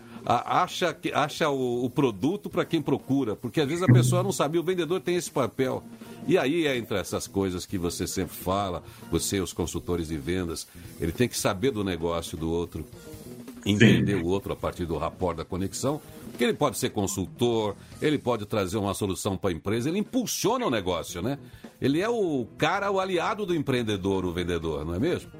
o produto para quem procura, porque às vezes a pessoa não sabe, o vendedor tem esse papel. E aí entra essas coisas que você sempre fala, você, os consultores de vendas, ele tem que saber do negócio do outro, entender o outro a partir do rapport, da conexão, porque ele pode ser consultor, ele pode trazer uma solução para a empresa, ele impulsiona o negócio, né? Ele é o aliado do empreendedor, o vendedor, não é mesmo?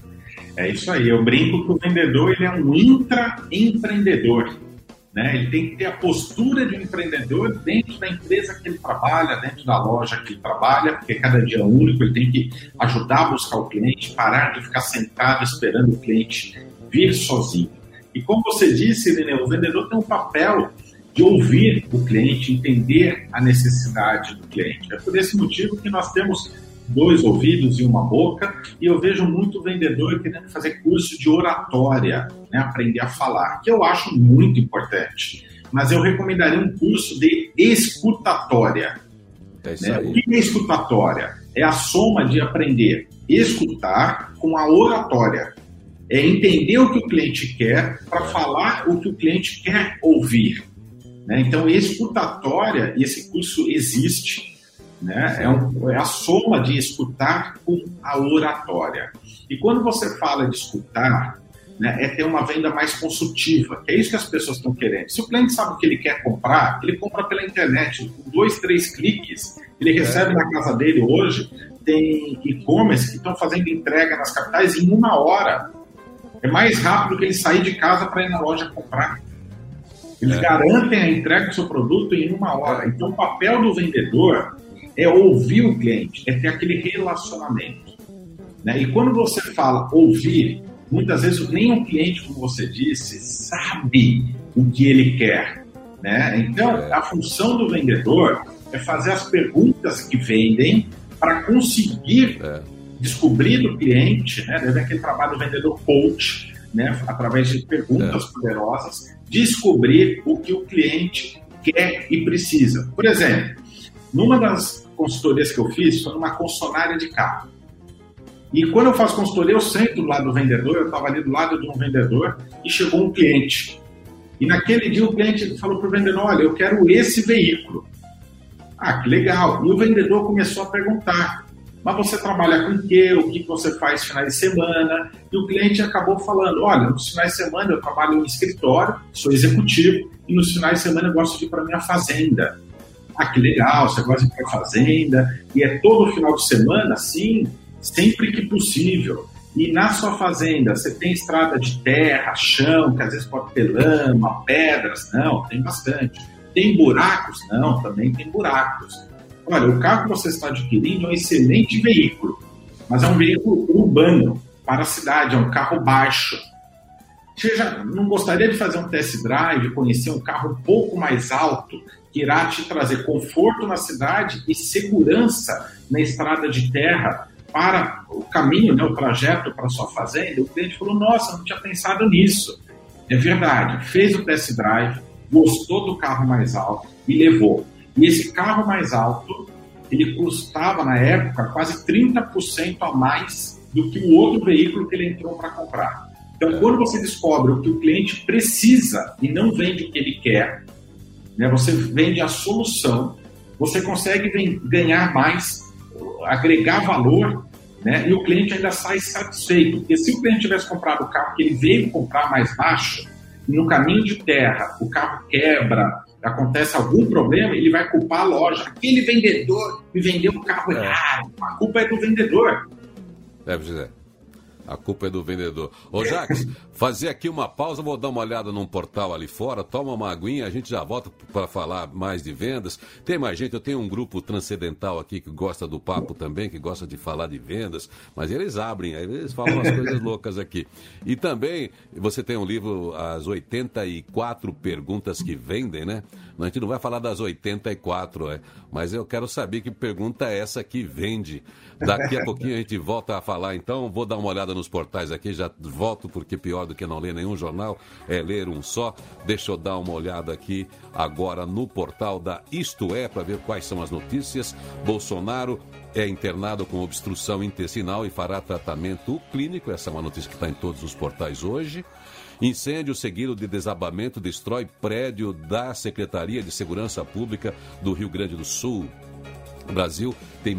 É isso aí, eu brinco que o vendedor ele é um intraempreendedor, né? Ele tem que ter a postura de um empreendedor dentro da empresa que ele trabalha, dentro da loja que ele trabalha, porque cada dia é único, ele tem que ajudar a buscar o cliente, parar de ficar sentado esperando o cliente vir sozinho. E como você disse, Irineu, o vendedor tem um papel de ouvir o cliente, entender a necessidade do cliente. É por esse motivo que nós temos 2 ouvidos e uma boca, e eu vejo muito vendedor querendo fazer curso de oratória, né, aprender a falar, que eu acho muito importante. Mas eu recomendaria um curso de escutatória. Né? O que é escutatória? É a soma de aprender a escutar com a oratória. É entender o que o cliente quer para falar o que o cliente quer ouvir. Né? Então, escutatória, e esse curso existe, né? É a soma de escutar com a oratória. E quando você fala de escutar, né, é ter uma venda mais consultiva, que é isso que as pessoas estão querendo. Se o cliente sabe o que ele quer comprar, ele compra pela internet, com 2, 3 cliques, ele recebe na casa dele hoje. Tem e-commerce que estão fazendo entrega nas capitais em 1 hora. É mais rápido que ele sair de casa para ir na loja comprar. Eles garantem a entrega do seu produto em 1 hora. Então, o papel do vendedor é ouvir o cliente, é ter aquele relacionamento. Né? E quando você fala ouvir, muitas vezes nem o cliente, como você disse, sabe o que ele quer. Né? Então, a função do vendedor é fazer as perguntas que vendem para conseguir descobrir do cliente, né? Deve aquele trabalho do vendedor coach, né? Através de perguntas poderosas, descobrir o que o cliente quer e precisa. Por exemplo, numa das consultorias que eu fiz, foi numa concessionária de carro. E quando eu faço consultoria, eu sento do lado do vendedor, eu estava ali do lado de um vendedor e chegou um cliente. E naquele dia o cliente falou para o vendedor, olha, eu quero esse veículo. Ah, que legal. E o vendedor começou a perguntar, mas você trabalha com o quê? O que você faz nos finais de semana? E o cliente acabou falando, olha, nos finais de semana eu trabalho em escritório, sou executivo, e nos finais de semana eu gosto de ir para minha fazenda. Ah, que legal, você gosta de ir para a fazenda, e é todo final de semana, sim, sempre que possível. E na sua fazenda, você tem estrada de terra, chão, que às vezes pode ter lama, pedras? Não, tem bastante. Tem buracos? Não, também tem buracos. Olha, o carro que você está adquirindo é um excelente veículo, mas é um veículo urbano, para a cidade, é um carro baixo. Você já não gostaria de fazer um test drive, conhecer um carro um pouco mais alto, que irá te trazer conforto na cidade e segurança na estrada de terra para o caminho, né, o trajeto para a sua fazenda? O cliente falou, nossa, não tinha pensado nisso. É verdade, fez o test drive, gostou do carro mais alto e levou. E esse carro mais alto, ele custava na época quase 30% a mais do que o outro veículo que ele entrou para comprar. Então, quando você descobre o que o cliente precisa e não vende o que ele quer, né, você vende a solução, você consegue ganhar mais, agregar valor, né, e o cliente ainda sai satisfeito. Porque se o cliente tivesse comprado o carro que ele veio comprar mais baixo, e no caminho de terra o carro quebra, acontece algum problema, ele vai culpar a loja. Aquele vendedor me vendeu o carro errado. A culpa é do vendedor. José. A culpa é do vendedor. Ô, Jacques, fazer aqui uma pausa, vou dar uma olhada num portal ali fora, toma uma aguinha, a gente já volta para falar mais de vendas. Tem mais gente, eu tenho um grupo transcendental aqui que gosta do papo também, que gosta de falar de vendas, mas eles abrem, eles falam umas coisas loucas aqui. E também, você tem um livro, As 84 Perguntas que Vendem, né? A gente não vai falar das 84, mas eu quero saber que pergunta é essa que vende. Daqui a pouquinho a gente volta a falar, então vou dar uma olhada nos portais aqui, já volto, porque pior do que não ler nenhum jornal é ler um só. Deixa eu dar uma olhada aqui agora no portal da Isto É, para ver quais são as notícias. Bolsonaro é internado com obstrução intestinal e fará tratamento clínico. Essa é uma notícia que está em todos os portais hoje. Incêndio seguido de desabamento destrói prédio da Secretaria de Segurança Pública do Rio Grande do Sul. O Brasil tem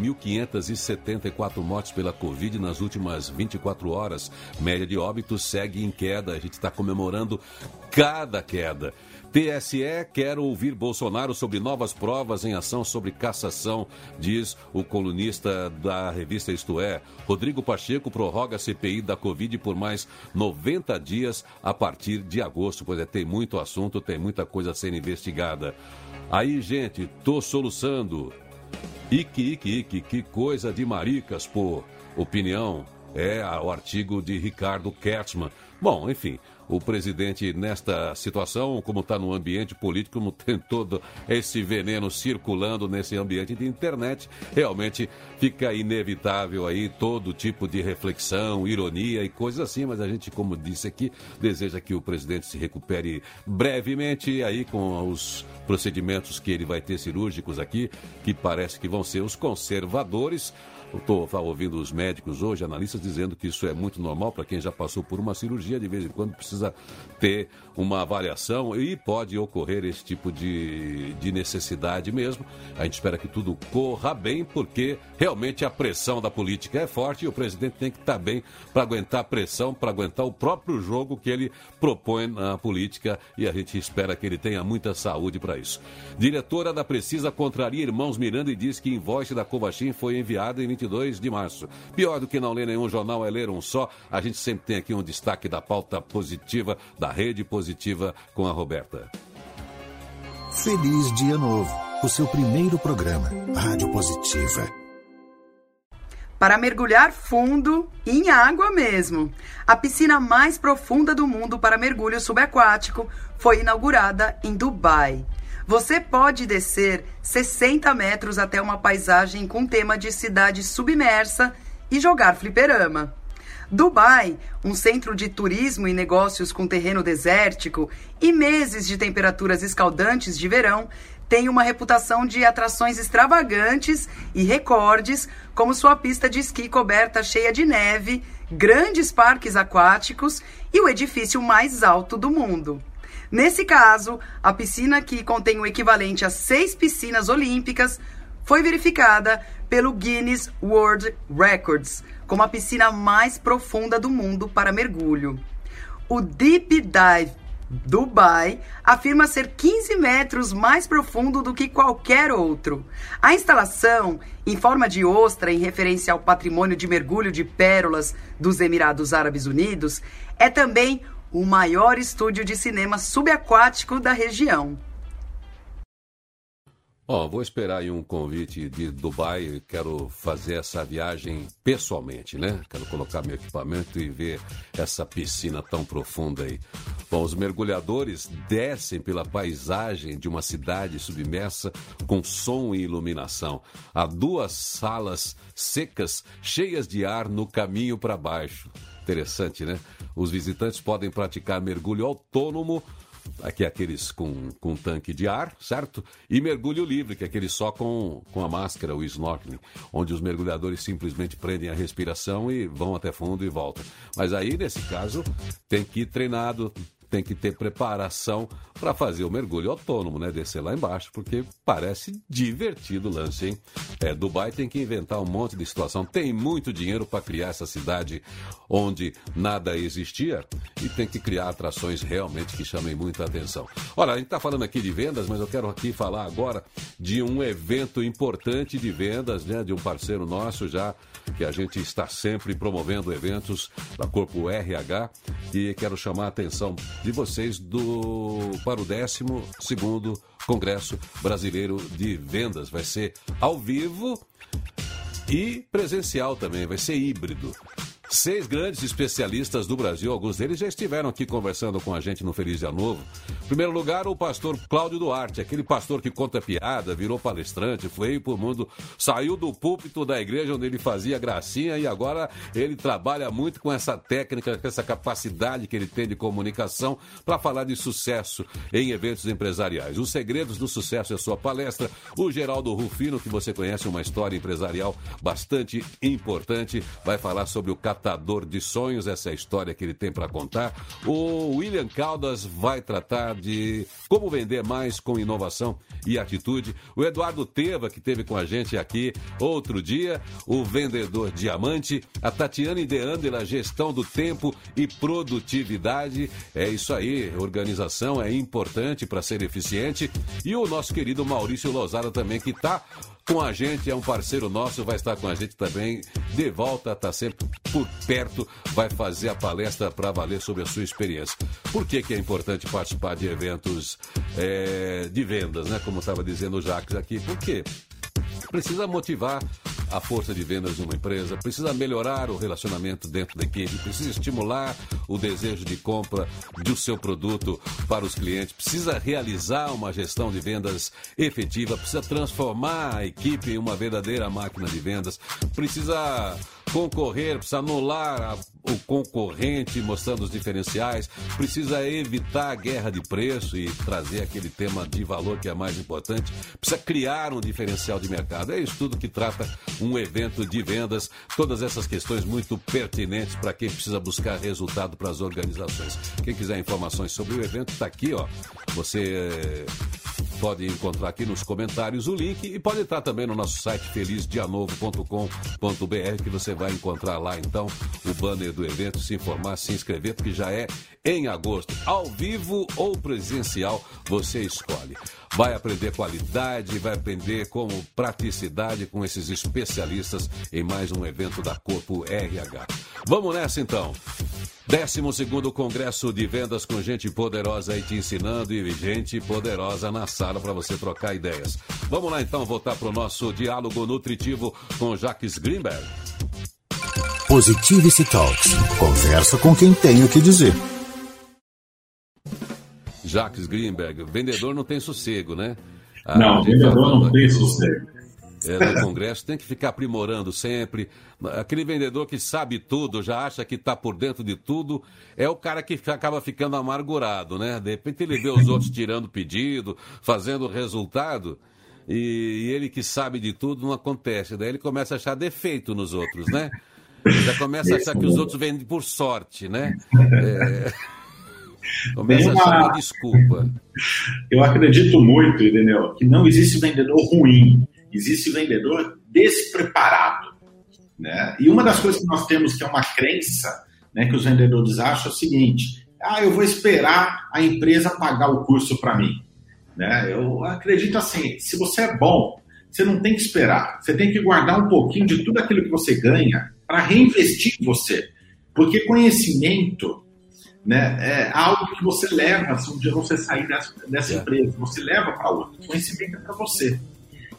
1.574 mortes pela Covid nas últimas 24 horas. Média de óbitos segue em queda. A gente está comemorando cada queda. TSE quer ouvir Bolsonaro sobre novas provas em ação sobre cassação, diz o colunista da revista Isto É. Rodrigo Pacheco prorroga a CPI da Covid por mais 90 dias a partir de agosto. Pois tem muito assunto, tem muita coisa a ser investigada. Aí, gente, tô soluçando. Que coisa de maricas, pô. Opinião é o artigo de Ricardo Kertzmann. Bom, enfim, o presidente nesta situação, como está no ambiente político, como tem todo esse veneno circulando nesse ambiente de internet, realmente fica inevitável aí todo tipo de reflexão, ironia e coisas assim, mas a gente, como disse aqui, deseja que o presidente se recupere brevemente aí com os procedimentos que ele vai ter cirúrgicos aqui, que parece que vão ser os conservadores. Eu estou ouvindo os médicos hoje, analistas, dizendo que isso é muito normal para quem já passou por uma cirurgia, de vez em quando precisa ter uma avaliação e pode ocorrer esse tipo de necessidade mesmo. A gente espera que tudo corra bem, porque realmente a pressão da política é forte e o presidente tem que estar bem para aguentar a pressão, para aguentar o próprio jogo que ele propõe na política, e a gente espera que ele tenha muita saúde para isso. Diretora da Precisa contraria Irmãos Miranda e diz que invoice da Covaxin foi enviada em 22 de março. Pior do que não ler nenhum jornal é ler um só. A gente sempre tem aqui um destaque da pauta positiva, da Rede Positiva, com a Roberta. Feliz Dia Novo, o seu primeiro programa, Rádio Positiva. Para mergulhar fundo, em água mesmo. A piscina mais profunda do mundo para mergulho subaquático foi inaugurada em Dubai. Você pode descer 60 metros até uma paisagem com tema de cidade submersa e jogar fliperama. Dubai, um centro de turismo e negócios com terreno desértico e meses de temperaturas escaldantes de verão, tem uma reputação de atrações extravagantes e recordes, como sua pista de esqui coberta cheia de neve, grandes parques aquáticos e o edifício mais alto do mundo. Nesse caso, a piscina, que contém o equivalente a 6 piscinas olímpicas, foi verificada pelo Guinness World Records como a piscina mais profunda do mundo para mergulho. O Deep Dive Dubai afirma ser 15 metros mais profundo do que qualquer outro. A instalação, em forma de ostra em referência ao patrimônio de mergulho de pérolas dos Emirados Árabes Unidos, é também o maior estúdio de cinema subaquático da região. Vou esperar aí um convite de Dubai, quero fazer essa viagem pessoalmente, né? Quero colocar meu equipamento e ver essa piscina tão profunda aí. Bom, os mergulhadores descem pela paisagem de uma cidade submersa com som e iluminação. Há 2 salas secas cheias de ar no caminho para baixo. Interessante, né? Os visitantes podem praticar mergulho autônomo, aqui aqueles com tanque de ar, certo? E mergulho livre, que é aquele só com a máscara, o snorkeling, onde os mergulhadores simplesmente prendem a respiração e vão até fundo e voltam. Mas aí, nesse caso, tem que ir treinado, tem que ter preparação para fazer o mergulho autônomo, né? Descer lá embaixo, porque parece divertido o lance, hein? Dubai tem que inventar um monte de situação. Tem muito dinheiro para criar essa cidade onde nada existia e tem que criar atrações realmente que chamem muita atenção. Olha, a gente está falando aqui de vendas, mas eu quero aqui falar agora de um evento importante de vendas, né? De um parceiro nosso já, que a gente está sempre promovendo eventos da Corpo RH, e quero chamar a atenção de vocês para o 12º Congresso Brasileiro de Vendas. Vai ser ao vivo e presencial também, vai ser híbrido. 6 grandes especialistas do Brasil, alguns deles já estiveram aqui conversando com a gente no Feliz Dia Novo. Em primeiro lugar, o pastor Cláudio Duarte, aquele pastor que conta piada, virou palestrante, foi pro mundo, saiu do púlpito da igreja onde ele fazia gracinha e agora ele trabalha muito com essa técnica, com essa capacidade que ele tem de comunicação para falar de sucesso em eventos empresariais. Os segredos do sucesso é a sua palestra. O Geraldo Rufino, que você conhece, uma história empresarial bastante importante, vai falar sobre o catador de sonhos, essa é a história que ele tem para contar. O William Caldas vai tratar de como vender mais com inovação e atitude. O Eduardo Teva, que esteve com a gente aqui outro dia, o vendedor diamante. A Tatiane De Andela, gestão do tempo e produtividade. É isso aí, organização é importante para ser eficiente. E o nosso querido Maurício Lozada também, que está com a gente, é um parceiro nosso, vai estar com a gente também de volta, está sempre por perto, vai fazer a palestra para valer sobre a sua experiência. Por que é importante participar de eventos de vendas, né? Como estava dizendo o Jacques aqui, porque precisa motivar a força de vendas de uma empresa, precisa melhorar o relacionamento dentro da equipe, precisa estimular o desejo de compra do seu produto para os clientes, precisa realizar uma gestão de vendas efetiva, precisa transformar a equipe em uma verdadeira máquina de vendas, precisa concorrer, precisa anular o concorrente mostrando os diferenciais, precisa evitar a guerra de preço e trazer aquele tema de valor que é mais importante, precisa criar um diferencial de mercado. É isso tudo que trata um evento de vendas, todas essas questões muito pertinentes para quem precisa buscar resultado para as organizações. Quem quiser informações sobre o evento, está aqui, ó. Você pode encontrar aqui nos comentários o link e pode entrar também no nosso site felizdianovo.com.br, que você vai encontrar lá então o banner do evento, se informar, se inscrever, porque já é em agosto, ao vivo ou presencial, você escolhe. Vai aprender qualidade, vai aprender como praticidade com esses especialistas em mais um evento da Corpo RH. Vamos nessa então. 12º Congresso de Vendas com gente poderosa aí te ensinando e gente poderosa na sala para você trocar ideias. Vamos lá então voltar para o nosso diálogo nutritivo com Jacques Greenberg. Positivity Talks. Conversa com quem tem o que dizer. Jacques Greenberg, vendedor não tem sossego, né? Não, vendedor não tem sossego. No Congresso tem que ficar aprimorando sempre. Aquele vendedor que sabe tudo, já acha que está por dentro de tudo, é o cara que acaba ficando amargurado, né? De repente ele vê os outros tirando pedido, fazendo resultado, e ele que sabe de tudo não acontece. Daí ele começa a achar defeito nos outros, né? Já começa a achar que os outros vendem por sorte, né? Começa a achar uma desculpa. Eu acredito muito, entendeu? Que não existe vendedor ruim. Existe vendedor despreparado, né? E uma das coisas que nós temos, que é uma crença, né, que os vendedores acham, é o seguinte: eu vou esperar a empresa pagar o curso para mim, né? Eu acredito assim, se você é bom, você não tem que esperar, você tem que guardar um pouquinho de tudo aquilo que você ganha para reinvestir em você, porque conhecimento, né, é algo que você leva, se um dia você sair dessa empresa, você leva para outra. Conhecimento é para você.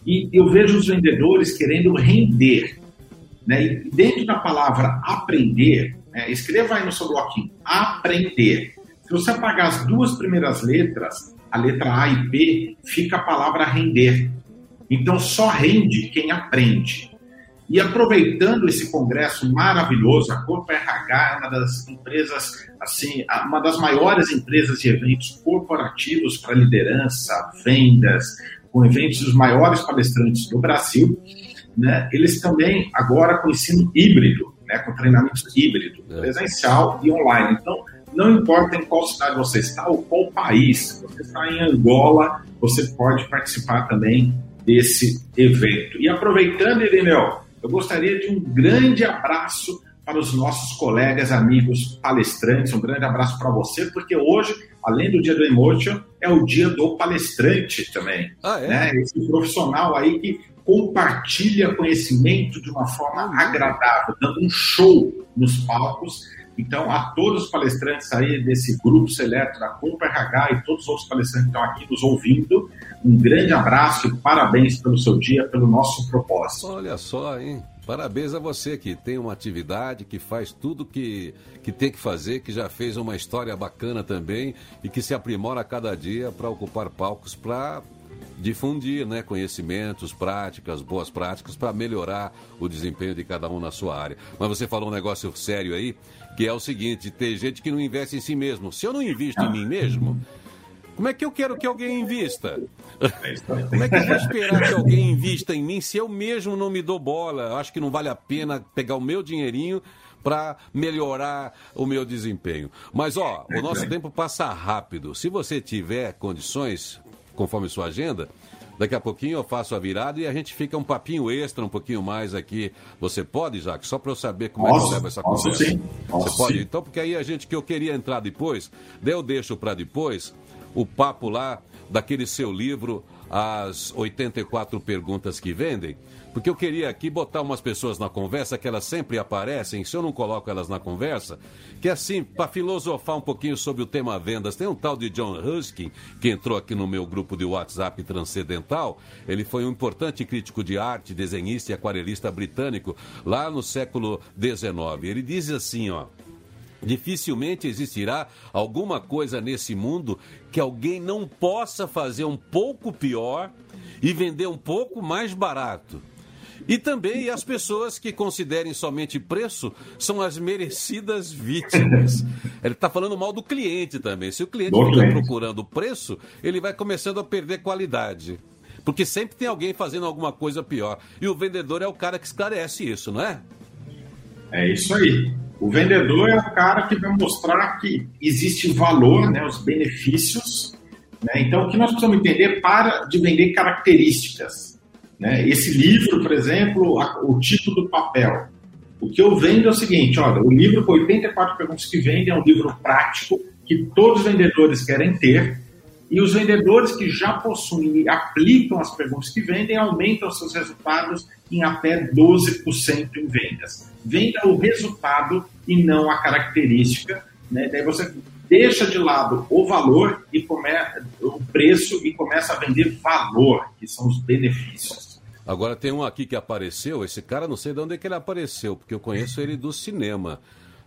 E eu vejo os vendedores querendo render, né? E dentro da palavra aprender, escreva aí no seu bloquinho, aprender. Se você apagar as duas primeiras letras, a letra A e P, fica a palavra render. Então só rende quem aprende. E aproveitando esse congresso maravilhoso, a Corpo RH é uma das empresas, assim, uma das maiores empresas de eventos corporativos para liderança, vendas, com eventos dos maiores palestrantes do Brasil, né? Eles também agora com ensino híbrido, né? Com treinamento híbrido, presencial e online. Então, não importa em qual cidade você está ou qual país, se você está em Angola, você pode participar também desse evento. E aproveitando, Irineu, eu gostaria de um grande abraço para os nossos colegas, amigos palestrantes, um grande abraço para você, porque hoje, além do dia do Emotion, é o dia do palestrante também. Né? Esse profissional aí que compartilha conhecimento de uma forma agradável, dando um show nos palcos. Então, a todos os palestrantes aí desse grupo seleto da Corpo RH e todos os outros palestrantes que estão aqui nos ouvindo, um grande abraço e parabéns pelo seu dia, pelo nosso propósito. Olha só, hein? Parabéns a você que tem uma atividade, que faz tudo que tem que fazer, que já fez uma história bacana também e que se aprimora a cada dia para ocupar palcos para difundir, né, conhecimentos, práticas, boas práticas para melhorar o desempenho de cada um na sua área. Mas você falou um negócio sério aí, que é o seguinte, tem gente que não investe em si mesmo. Se eu não invisto em mim mesmo, como é que eu quero que alguém invista? Como é que eu vou esperar que alguém invista em mim se eu mesmo não me dou bola? Eu acho que não vale a pena pegar o meu dinheirinho para melhorar o meu desempenho. Mas, ó, o nosso tempo passa rápido. Se você tiver condições, conforme sua agenda, daqui a pouquinho eu faço a virada e a gente fica um papinho extra, um pouquinho mais aqui. Você pode, Jacques? Só para eu saber como é que eu levo essa conversa. Sim. Você pode? Então, porque aí que eu queria entrar depois, daí eu deixo para depois o papo lá daquele seu livro, As 84 Perguntas que Vendem, porque eu queria aqui botar umas pessoas na conversa que elas sempre aparecem, se eu não coloco elas na conversa, que assim, para filosofar um pouquinho sobre o tema vendas, tem um tal de John Ruskin, que entrou aqui no meu grupo de WhatsApp Transcendental. Ele foi um importante crítico de arte, desenhista e aquarelista britânico lá no século XIX. Ele diz assim, ó: dificilmente existirá alguma coisa nesse mundo que alguém não possa fazer um pouco pior e vender um pouco mais barato. E também as pessoas que considerem somente preço são as merecidas vítimas. Ele está falando mal do cliente também. Se o cliente fica procurando preço, ele vai começando a perder qualidade. Porque sempre tem alguém fazendo alguma coisa pior. E o vendedor é o cara que esclarece isso, não é? É isso aí. O vendedor é o cara que vai mostrar que existe valor, né, os benefícios. Né? Então, o que nós precisamos entender para de vender características. Né? Esse livro, por exemplo, o tipo do papel. O que eu vendo é o seguinte, olha, o livro com 84 perguntas que vendem é um livro prático que todos os vendedores querem ter, e os vendedores que já possuem e aplicam as perguntas que vendem aumentam seus resultados em até 12% em vendas. Venda o resultado e não a característica, né? Daí você deixa de lado o valor e o preço e começa a vender valor, que são os benefícios. Agora tem um aqui que apareceu, esse cara não sei de onde é que ele apareceu, porque eu conheço ele do cinema.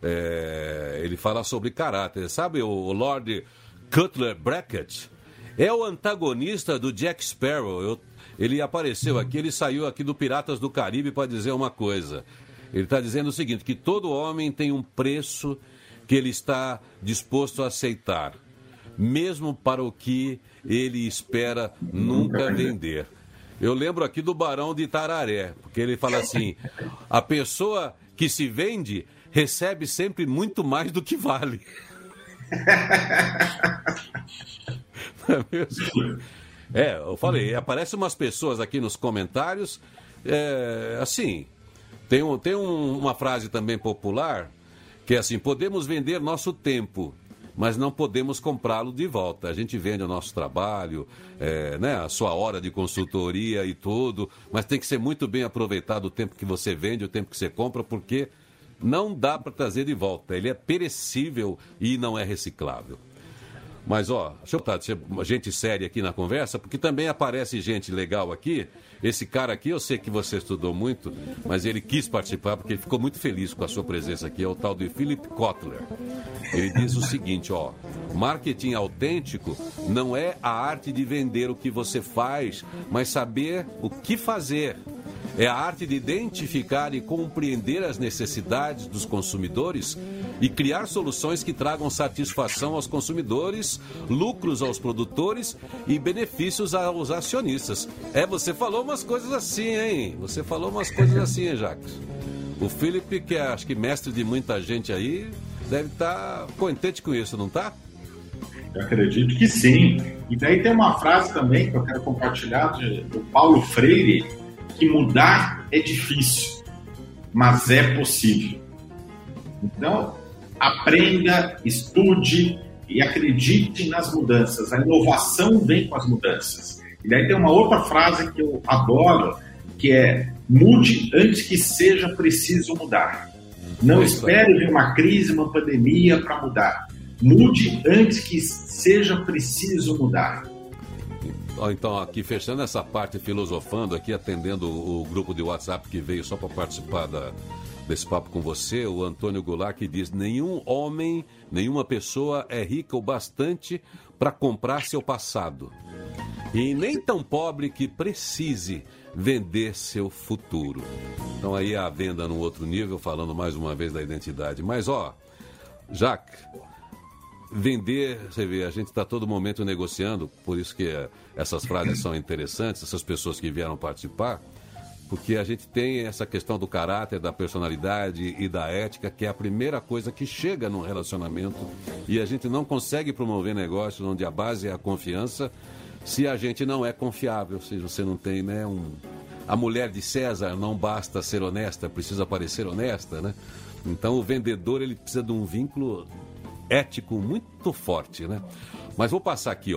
Ele fala sobre caráter, sabe o Lord Cutler Brackett? É o antagonista do Jack Sparrow. Ele apareceu aqui, ele saiu aqui do Piratas do Caribe para dizer uma coisa. Ele está dizendo o seguinte, que todo homem tem um preço que ele está disposto a aceitar, mesmo para o que ele espera nunca vender. Eu lembro aqui do Barão de Tararé, porque ele fala assim, a pessoa que se vende recebe sempre muito mais do que vale. Não é mesmo? Eu falei, aparecem umas pessoas aqui nos comentários, assim, tem uma frase também popular, que é assim, podemos vender nosso tempo, mas não podemos comprá-lo de volta. A gente vende o nosso trabalho, né, a sua hora de consultoria e tudo, mas tem que ser muito bem aproveitado o tempo que você vende, o tempo que você compra, porque não dá para trazer de volta. Ele é perecível e não é reciclável. Mas, deixa eu botar gente séria aqui na conversa, porque também aparece gente legal aqui. Esse cara aqui, eu sei que você estudou muito, mas ele quis participar porque ele ficou muito feliz com a sua presença aqui. É o tal de Philip Kotler. Ele diz o seguinte, marketing autêntico não é a arte de vender o que você faz, mas saber o que fazer. É a arte de identificar e compreender as necessidades dos consumidores e criar soluções que tragam satisfação aos consumidores, lucros aos produtores e benefícios aos acionistas. Você falou umas coisas assim, hein? Você falou umas coisas assim, hein, Jacques? O Philip, que é, acho que mestre de muita gente aí, deve estar contente com isso, não está? Eu acredito que sim. E daí tem uma frase também que eu quero compartilhar do Paulo Freire, que mudar é difícil, mas é possível. Então, aprenda, estude e acredite nas mudanças. A inovação vem com as mudanças. E daí tem uma outra frase que eu adoro, que é: mude antes que seja preciso mudar. Não espere vir uma crise, uma pandemia para mudar. Mude antes que seja preciso mudar. Então, aqui fechando essa parte, filosofando aqui, atendendo o grupo de WhatsApp que veio só para participar desse papo com você, o Antônio Goulart, que diz: nenhum homem, nenhuma pessoa é rica o bastante para comprar seu passado. E nem tão pobre que precise vender seu futuro. Então aí a venda num outro nível, falando mais uma vez da identidade. Mas, Jacques, vender, você vê, a gente está todo momento negociando, por isso que essas frases são interessantes, essas pessoas que vieram participar, porque a gente tem essa questão do caráter, da personalidade e da ética, que é a primeira coisa que chega num relacionamento, e a gente não consegue promover negócios onde a base é a confiança, se a gente não é confiável, se você não tem, né, A mulher de César não basta ser honesta, precisa parecer honesta, né? Então o vendedor, ele precisa de um vínculo ético muito forte, né? Mas vou passar aqui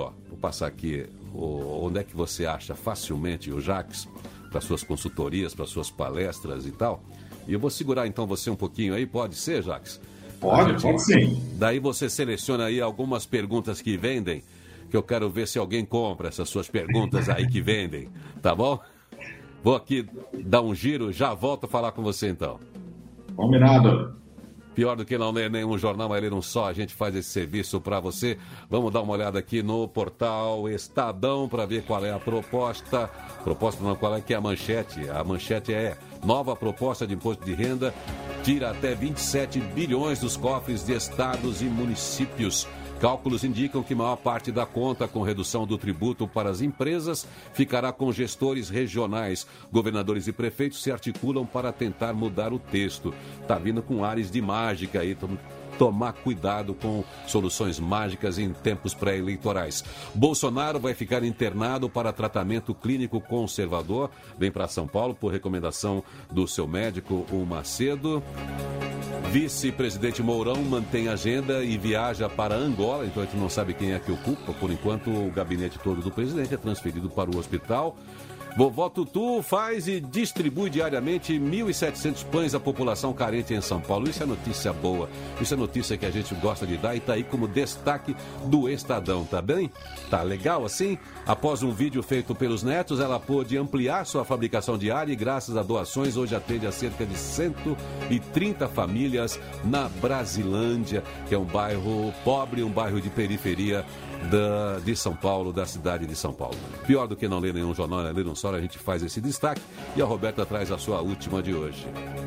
onde é que você acha facilmente o Jacques para suas consultorias, para suas palestras e tal. E eu vou segurar então você um pouquinho aí, pode ser, Jacques? Pode sim. Daí você seleciona aí algumas perguntas que vendem, que eu quero ver se alguém compra essas suas perguntas aí que vendem, tá bom? Vou aqui dar um giro, já volto a falar com você então. Combinado. Pior do que não ler nenhum jornal, mas ler um só, a gente faz esse serviço para você. Vamos dar uma olhada aqui no portal Estadão para ver qual é a proposta. Qual é que é a manchete? A manchete é: nova proposta de imposto de renda tira até 27 bilhões dos cofres de estados e municípios. Cálculos indicam que maior parte da conta com redução do tributo para as empresas ficará com gestores regionais. Governadores e prefeitos se articulam para tentar mudar o texto. Está vindo com ares de mágica aí, tomar cuidado com soluções mágicas em tempos pré-eleitorais. Bolsonaro vai ficar internado para tratamento clínico conservador. Vem para São Paulo por recomendação do seu médico, o Macedo. Vice-presidente Mourão mantém agenda e viaja para Angola, então a gente não sabe quem é que ocupa. Por enquanto, o gabinete todo do presidente é transferido para o hospital. Vovó Tutu faz e distribui diariamente 1.700 pães à população carente em São Paulo. Isso é notícia boa, isso é notícia que a gente gosta de dar e está aí como destaque do Estadão, tá bem? Tá legal assim? Após um vídeo feito pelos netos, ela pôde ampliar sua fabricação diária e graças a doações hoje atende a cerca de 130 famílias na Brasilândia, que é um bairro pobre, um bairro de periferia de São Paulo, da cidade de São Paulo. Pior do que não ler nenhum jornal, ler um só, a gente faz esse destaque e a Roberta traz a sua última de hoje.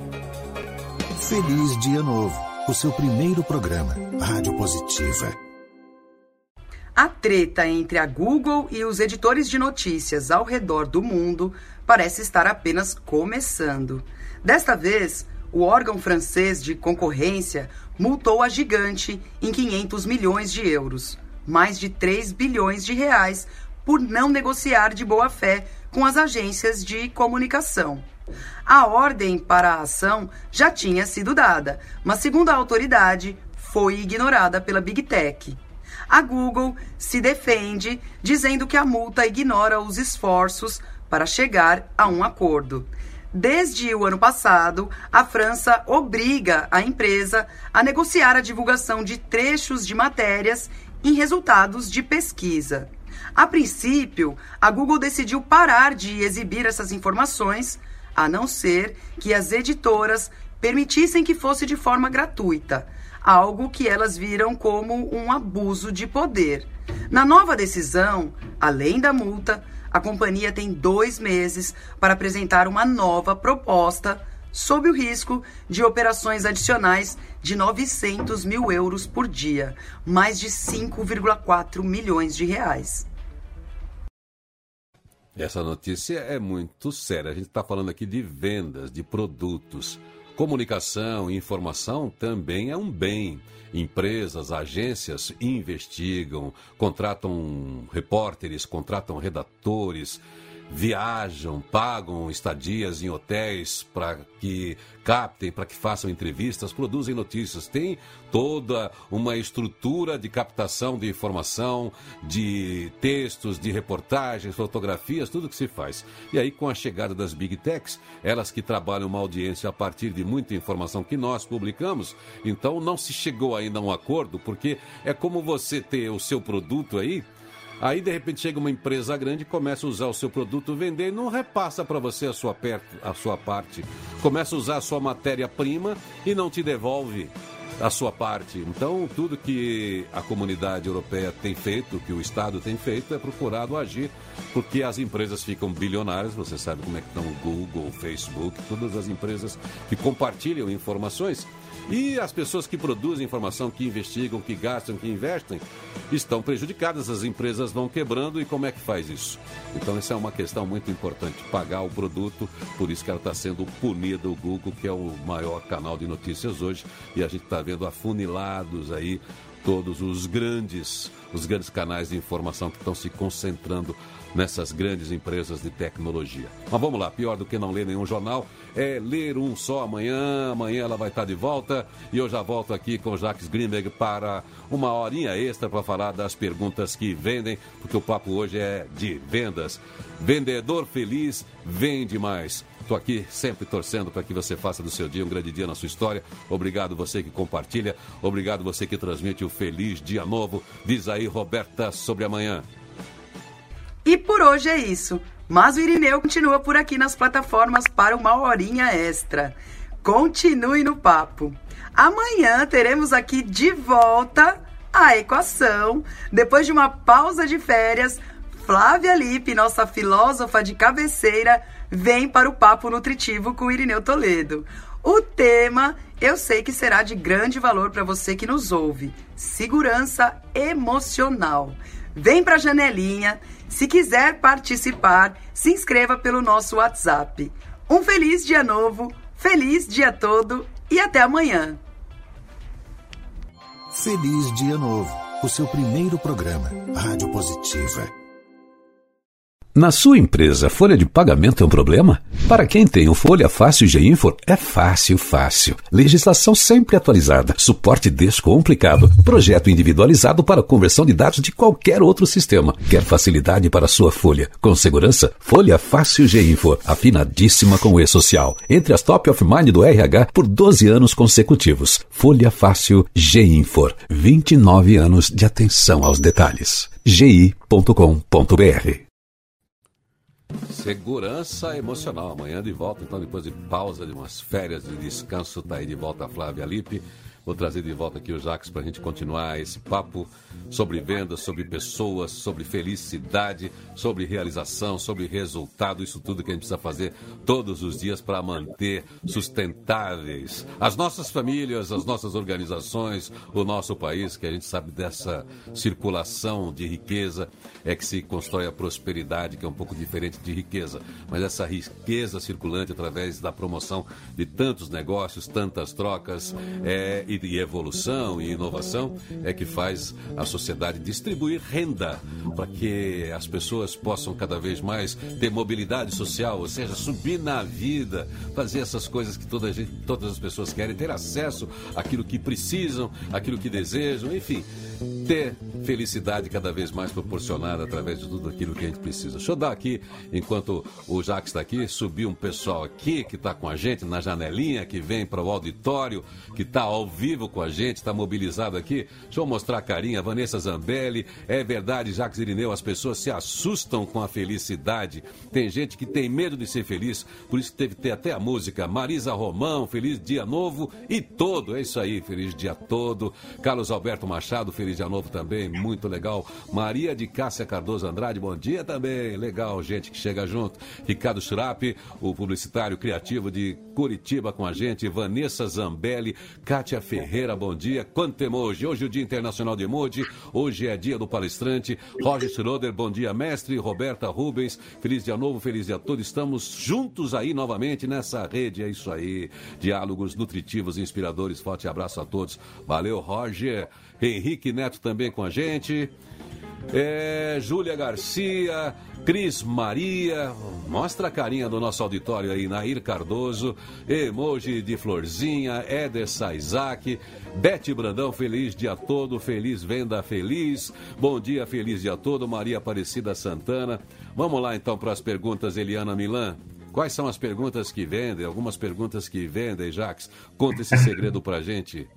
Feliz Dia Novo, o seu primeiro programa, Rádio Positiva. A treta entre a Google e os editores de notícias ao redor do mundo parece estar apenas começando. Desta vez, o órgão francês de concorrência multou a gigante em 500 milhões de euros. Mais de 3 bilhões de reais por não negociar de boa fé com as agências de comunicação. A ordem para a ação já tinha sido dada, mas segundo a autoridade, foi ignorada pela Big Tech. A Google se defende, dizendo que a multa ignora os esforços para chegar a um acordo. Desde o ano passado, a França obriga a empresa a negociar a divulgação de trechos de matérias em resultados de pesquisa. A princípio, a Google decidiu parar de exibir essas informações, a não ser que as editoras permitissem que fosse de forma gratuita, algo que elas viram como um abuso de poder. Na nova decisão, além da multa, a companhia tem 2 meses para apresentar uma nova proposta sob o risco de operações adicionais de 900 mil euros por dia, mais de 5,4 milhões de reais. Essa notícia é muito séria. A gente está falando aqui de vendas, de produtos. Comunicação e informação também é um bem. Empresas, agências investigam, contratam repórteres, contratam redatores, viajam, pagam estadias em hotéis para que captem, para que façam entrevistas, produzem notícias. Tem toda uma estrutura de captação de informação, de textos, de reportagens, fotografias, tudo que se faz. E aí, com a chegada das Big Techs, elas que trabalham uma audiência a partir de muita informação que nós publicamos, então não se chegou ainda a um acordo, porque é como você ter o seu produto aí, de repente chega uma empresa grande, começa a usar o seu produto, vender, e não repassa para você a sua parte. Começa a usar a sua matéria-prima e não te devolve a sua parte. Então, tudo que a comunidade europeia tem feito, que o Estado tem feito, é procurado agir, porque as empresas ficam bilionárias. Você sabe como é que estão o Google, o Facebook, todas as empresas que compartilham informações. E as pessoas que produzem informação, que investigam, que gastam, que investem, estão prejudicadas. As empresas vão quebrando. E como é que faz isso? Então, essa é uma questão muito importante, pagar o produto. Por isso que ela está sendo punida, o Google, que é o maior canal de notícias hoje. E a gente está vendo afunilados aí todos os grandes canais de informação que estão se concentrando nessas grandes empresas de tecnologia. Mas vamos lá, pior do que não ler nenhum jornal é ler um só amanhã. Amanhã ela vai estar de volta e eu já volto aqui com o Jacques Greenberg para uma horinha extra para falar das perguntas que vendem, porque o papo hoje é de vendas. Vendedor feliz vende mais. Estou aqui sempre torcendo para que você faça do seu dia um grande dia na sua história. Obrigado você que compartilha, obrigado você que transmite o feliz dia novo. Diz aí, Roberta, sobre amanhã. E por hoje é isso. Mas o Irineu continua por aqui nas plataformas para uma horinha extra. Continue no papo. Amanhã teremos aqui de volta a equação. Depois de uma pausa de férias, Flávia Lippe, nossa filósofa de cabeceira, vem para o Papo Nutritivo com o Irineu Toledo. O tema eu sei que será de grande valor para você que nos ouve. Segurança emocional. Vem para a janelinha. Se quiser participar, se inscreva pelo nosso WhatsApp. Um feliz dia novo, feliz dia todo e até amanhã. Feliz Dia Novo, o seu primeiro programa, Rádio Positiva. Na sua empresa, folha de pagamento é um problema? Para quem tem o Folha Fácil GeInfor, é fácil, fácil. Legislação sempre atualizada, suporte descomplicado, projeto individualizado para conversão de dados de qualquer outro sistema. Quer facilidade para sua folha? Com segurança? Folha Fácil GeInfor, afinadíssima com o E-Social. Entre as top of mind do RH por 12 anos consecutivos. Folha Fácil GeInfor, 29 anos de atenção aos detalhes. gi.com.br. Segurança emocional. Amanhã de volta, então, depois de pausa, de umas férias de descanso, tá aí de volta a Flávia Lippe. Vou trazer de volta aqui o Jacques para a gente continuar esse papo sobre vendas, sobre pessoas, sobre felicidade, sobre realização, sobre resultado, isso tudo que a gente precisa fazer todos os dias para manter sustentáveis as nossas famílias, as nossas organizações, o nosso país, que a gente sabe dessa circulação de riqueza é que se constrói a prosperidade, que é um pouco diferente de riqueza, mas essa riqueza circulante através da promoção de tantos negócios, tantas trocas, e evolução e inovação é que faz a sociedade distribuir renda para que as pessoas possam cada vez mais ter mobilidade social, ou seja, subir na vida, fazer essas coisas que todas as pessoas querem, ter acesso àquilo que precisam, àquilo que desejam, enfim. ter felicidade cada vez mais proporcionada através de tudo aquilo que a gente precisa. Deixa eu dar aqui, enquanto o Jacques está aqui, subir um pessoal aqui que está com a gente na janelinha, que vem para o auditório, que está ao vivo com a gente, está mobilizado aqui. Deixa eu mostrar a carinha, Vanessa Zambelli. É verdade, Jacques Irineu, as pessoas se assustam com a felicidade. Tem gente que tem medo de ser feliz, por isso teve que ter até a música. Marisa Romão, feliz dia novo e todo. É isso aí, feliz dia todo. Carlos Alberto Machado, feliz dia novo também, muito legal. Maria de Cássia Cardoso Andrade, bom dia também. Legal, gente que chega junto. Ricardo Schrapp, o publicitário criativo de Curitiba com a gente. Vanessa Zambelli, Kátia Ferreira, bom dia. Quanto emoji. Hoje é o Dia Internacional de Emoji. Hoje é dia do palestrante. Roger Schroeder, bom dia, mestre. Roberta Rubens, feliz dia novo, feliz dia todo. Estamos juntos aí novamente nessa rede, é isso aí. Diálogos nutritivos e inspiradores. Forte abraço a todos. Valeu, Roger. Henrique Neto também com a gente. Júlia Garcia, Cris Maria, mostra a carinha do nosso auditório aí, Nair Cardoso, emoji de florzinha, Éder Saizak, Bete Brandão, feliz dia todo, feliz venda feliz, bom dia, feliz dia todo, Maria Aparecida Santana. Vamos lá então para as perguntas, Eliana Milan. Quais são as perguntas que vendem? Algumas perguntas que vendem, Jacques. Conta esse segredo pra gente.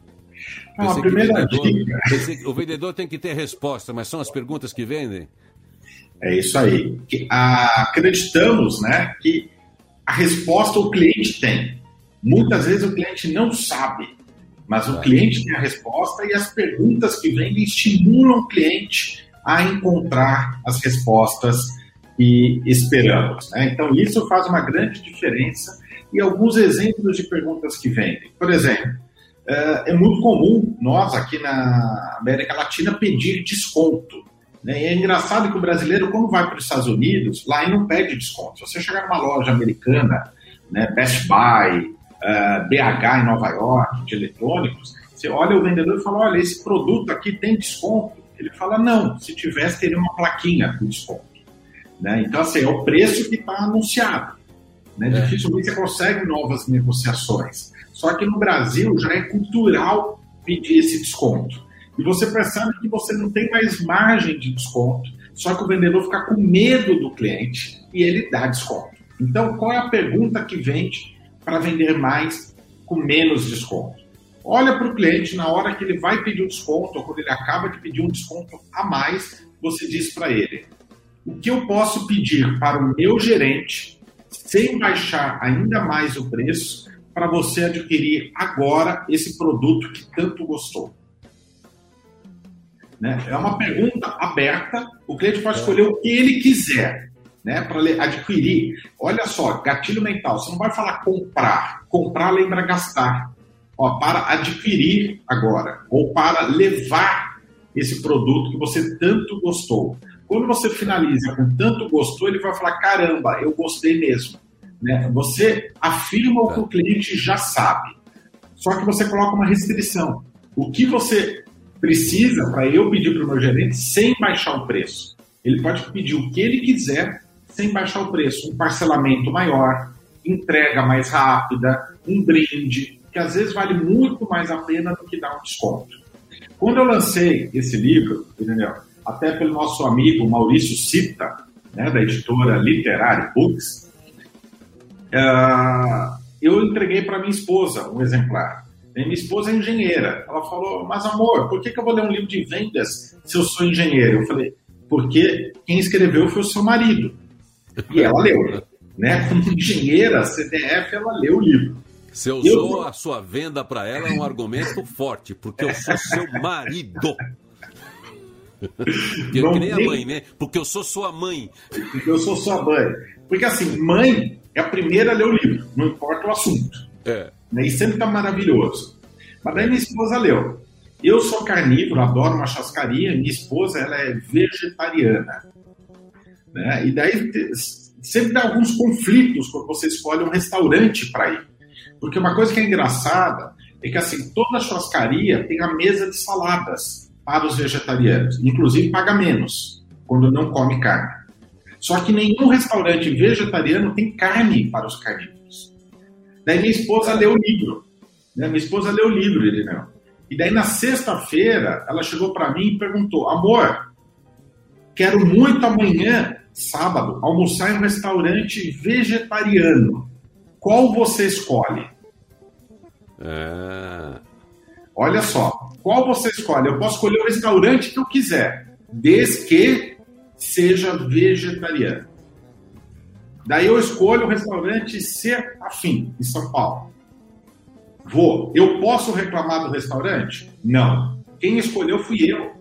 A primeira dica... O vendedor tem que ter resposta, mas são as perguntas que vendem? É isso aí. Acreditamos, né, que a resposta o cliente tem. Muitas vezes o cliente não sabe, mas o cliente tem a resposta e as perguntas que vendem estimulam o cliente a encontrar as respostas que esperamos, né? Então, isso faz uma grande diferença. E alguns exemplos de perguntas que vendem. Por exemplo, é muito comum nós aqui na América Latina pedir desconto, né? E é engraçado que o brasileiro, quando vai para os Estados Unidos, lá ele não pede desconto. Se você chegar numa loja americana, né, Best Buy, BH em Nova York, de eletrônicos, você olha o vendedor e fala, olha, esse produto aqui tem desconto. Ele fala, não, se tivesse teria uma plaquinha com desconto, né? Então, assim, é o preço que está anunciado, né? Dificilmente você consegue novas negociações. Só que no Brasil já é cultural pedir esse desconto. E você percebe que você não tem mais margem de desconto, só que o vendedor fica com medo do cliente e ele dá desconto. Então, qual é a pergunta que vende para vender mais com menos desconto? Olha para o cliente na hora que ele vai pedir um desconto ou quando ele acaba de pedir um desconto a mais, você diz para ele, o que eu posso pedir para o meu gerente sem baixar ainda mais o preço para você adquirir agora esse produto que tanto gostou? Né? É uma pergunta aberta, o cliente pode escolher o que ele quiser, né, para adquirir. Olha só, gatilho mental, você não vai falar comprar. Comprar lembra gastar. Ó, para adquirir agora, ou para levar esse produto que você tanto gostou. Quando você finaliza com tanto gostou, ele vai falar, caramba, eu gostei mesmo. Né? Você afirma o que o cliente já sabe. Só que você coloca uma restrição. O que você precisa para eu pedir para o meu gerente sem baixar o preço? Ele pode pedir o que ele quiser sem baixar o preço. Um parcelamento maior, entrega mais rápida, um brinde, que às vezes vale muito mais a pena do que dar um desconto. Quando eu lancei esse livro, entendeu? Até pelo nosso amigo Maurício Cita, né, da editora Literary Books, eu entreguei para minha esposa um exemplar. E minha esposa é engenheira. Ela falou, mas amor, por que eu vou ler um livro de vendas se eu sou engenheiro? Eu falei, porque quem escreveu foi o seu marido. E ela leu. Né? Como engenheira, CDF, ela leu o livro. Se eu sou a sua venda para ela é um argumento forte, porque eu sou seu marido. Que nem a mãe, né? Porque eu sou sua mãe. Porque eu sou sua mãe. Porque assim, mãe é a primeira a ler o livro, não importa o assunto. Né? E sempre tá maravilhoso. Mas daí minha esposa leu. Eu sou carnívoro, adoro uma churrascaria, minha esposa ela é vegetariana. Né? E daí sempre dá alguns conflitos quando você escolhe um restaurante para ir. Porque uma coisa que é engraçada é que assim, toda churrascaria tem a mesa de saladas para os vegetarianos. Inclusive paga menos quando não come carne. Só que nenhum restaurante vegetariano tem carne para os carnívoros. Daí minha esposa leu o livro. Né? Minha esposa leu o livro, ele não. E daí, na sexta-feira, ela chegou para mim e perguntou: amor, quero muito amanhã, sábado, almoçar em um restaurante vegetariano. Qual você escolhe? Olha só, qual você escolhe? Eu posso escolher o restaurante que eu quiser, desde que seja vegetariano. Daí eu escolho o restaurante Ser Afim, em São Paulo. Vou. Eu posso reclamar do restaurante? Não. Quem escolheu fui eu.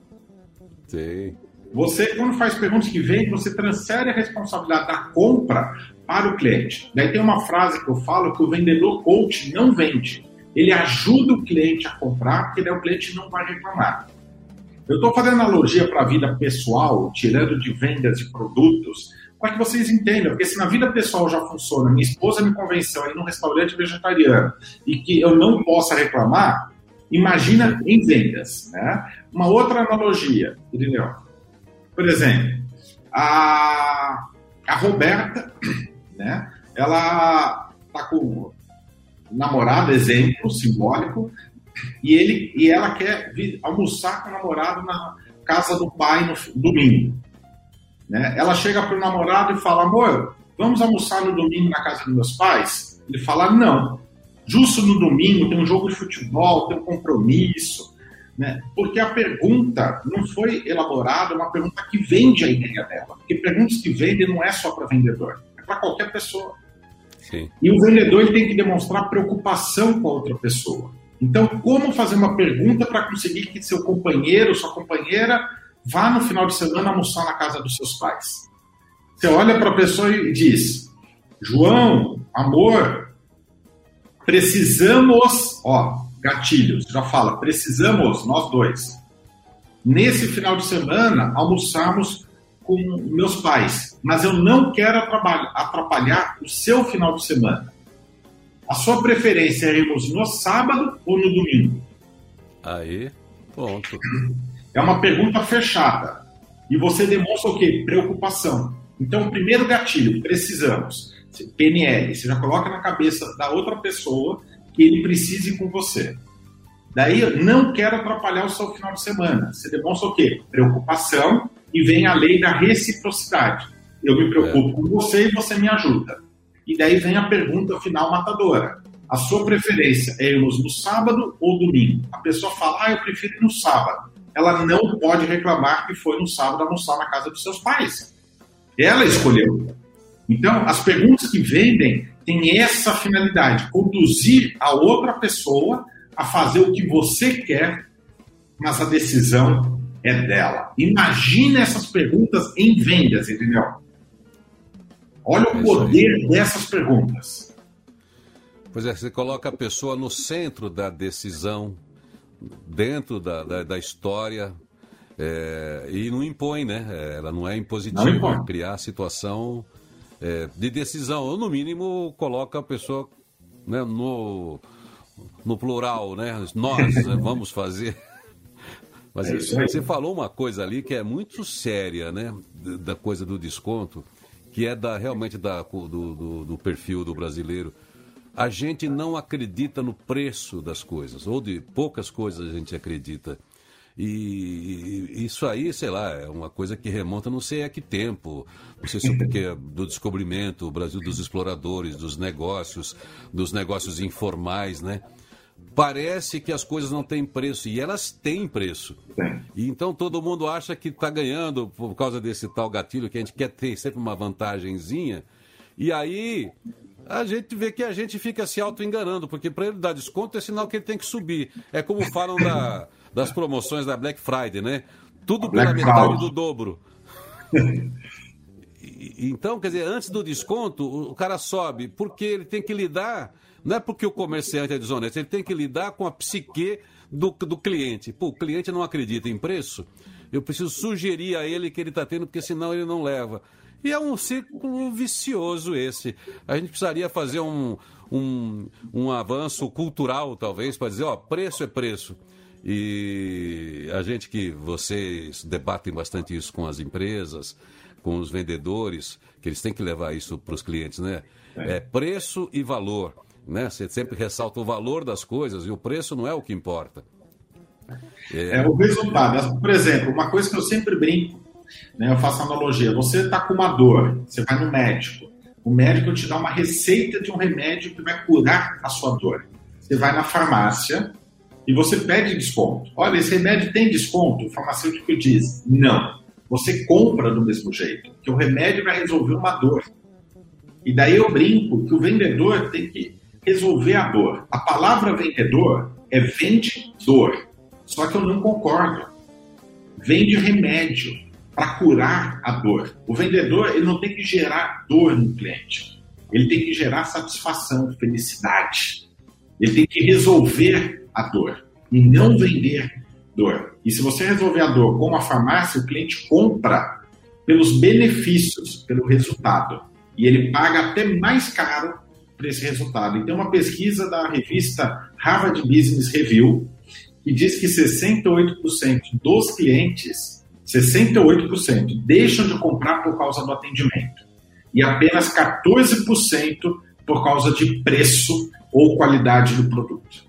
Sim. Você, quando faz perguntas que vêm, você transfere a responsabilidade da compra para o cliente. Daí tem uma frase que eu falo que o vendedor coach não vende. Ele ajuda o cliente a comprar, porque daí o cliente não vai reclamar. Eu estou fazendo analogia para a vida pessoal, tirando de vendas de produtos, para que vocês entendam, porque se na vida pessoal já funciona, minha esposa me convenceu a ir num restaurante vegetariano e que eu não possa reclamar, imagina em vendas, né? Uma outra analogia, entendeu? Por exemplo, a Roberta, né? Ela está com um namorado, exemplo simbólico, e ela quer vir almoçar com o namorado na casa do pai no domingo. Né? Ela chega para o namorado e fala: amor, vamos almoçar no domingo na casa dos meus pais? Ele fala: não. Justo no domingo tem um jogo de futebol, tem um compromisso. Né? Porque a pergunta não foi elaborada, é uma pergunta que vende a ideia dela. Porque perguntas que vendem não é só para vendedor, é para qualquer pessoa. Sim. E o vendedor ele tem que demonstrar preocupação com a outra pessoa. Então, como fazer uma pergunta para conseguir que seu companheiro, sua companheira, vá no final de semana almoçar na casa dos seus pais? Você olha para a pessoa e diz: João, amor, precisamos, gatilhos, já fala, precisamos, nós dois, nesse final de semana, almoçarmos com meus pais, mas eu não quero atrapalhar o seu final de semana. A sua preferência é irmos no sábado ou no domingo? Aí, pronto. É uma pergunta fechada. E você demonstra o quê? Preocupação. Então, o primeiro gatilho, precisamos. PNL, você já coloca na cabeça da outra pessoa que ele precise ir com você. Daí, eu não quero atrapalhar o seu final de semana. Você demonstra o quê? Preocupação, e vem a lei da reciprocidade. Eu me preocupo com você e você me ajuda. E daí vem a pergunta final matadora. A sua preferência é irmos no sábado ou domingo? A pessoa fala: eu prefiro ir no sábado. Ela não pode reclamar que foi no sábado almoçar na casa dos seus pais. Ela escolheu. Então, as perguntas que vendem têm essa finalidade: conduzir a outra pessoa a fazer o que você quer, mas a decisão é dela. Imagina essas perguntas em vendas, entendeu? Olha o poder dessas perguntas. Pois é, você coloca a pessoa no centro da decisão, dentro da história, e não impõe, né? Ela não é impositiva, criar a situação de decisão. Ou, no mínimo, coloca a pessoa, né, no plural, né? Nós vamos fazer. Mas você falou uma coisa ali que é muito séria, né? Da coisa do desconto, que é realmente do perfil do brasileiro. A gente não acredita no preço das coisas, ou de poucas coisas a gente acredita. E isso aí, sei lá, é uma coisa que remonta não sei a que tempo, não sei se é porque do descobrimento, o Brasil dos exploradores, dos negócios informais, né? Parece que as coisas não têm preço, e elas têm preço. E então todo mundo acha que está ganhando por causa desse tal gatilho, que a gente quer ter sempre uma vantagenzinha, e aí a gente vê que a gente fica se auto-enganando, porque para ele dar desconto é sinal que ele tem que subir. É como falam das promoções da Black Friday, né? Tudo pela metade do dobro. Então, quer dizer, antes do desconto, o cara sobe, porque ele tem que lidar, não é porque o comerciante é desonesto, ele tem que lidar com a psique do cliente. Pô, o cliente não acredita em preço, eu preciso sugerir a ele que ele está tendo, porque senão ele não leva. E é um círculo vicioso esse. A gente precisaria fazer um avanço cultural, talvez, para dizer, preço é preço. E a gente vocês debatem bastante isso com as empresas, com os vendedores, que eles têm que levar isso para os clientes, né? É preço e valor, né? Você sempre ressalta o valor das coisas e o preço não é o que importa. O resultado. Por exemplo, uma coisa que eu sempre brinco, né, eu faço analogia, você está com uma dor, você vai no médico, o médico te dá uma receita de um remédio que vai curar a sua dor. Você vai na farmácia e você pede desconto. Olha, esse remédio tem desconto? O farmacêutico diz, não. Você compra do mesmo jeito, porque o remédio vai resolver uma dor. E daí eu brinco que o vendedor tem que resolver a dor. A palavra vendedor é vende dor. Só que eu não concordo. Vende remédio para curar a dor. O vendedor ele não tem que gerar dor no cliente. Ele tem que gerar satisfação, felicidade. Ele tem que resolver a dor e não vender dor. E se você resolver a dor com a farmácia, o cliente compra pelos benefícios, pelo resultado. E ele paga até mais caro por esse resultado. E tem uma pesquisa da revista Harvard Business Review que diz que 68% dos clientes, 68%, deixam de comprar por causa do atendimento. E apenas 14% por causa de preço ou qualidade do produto.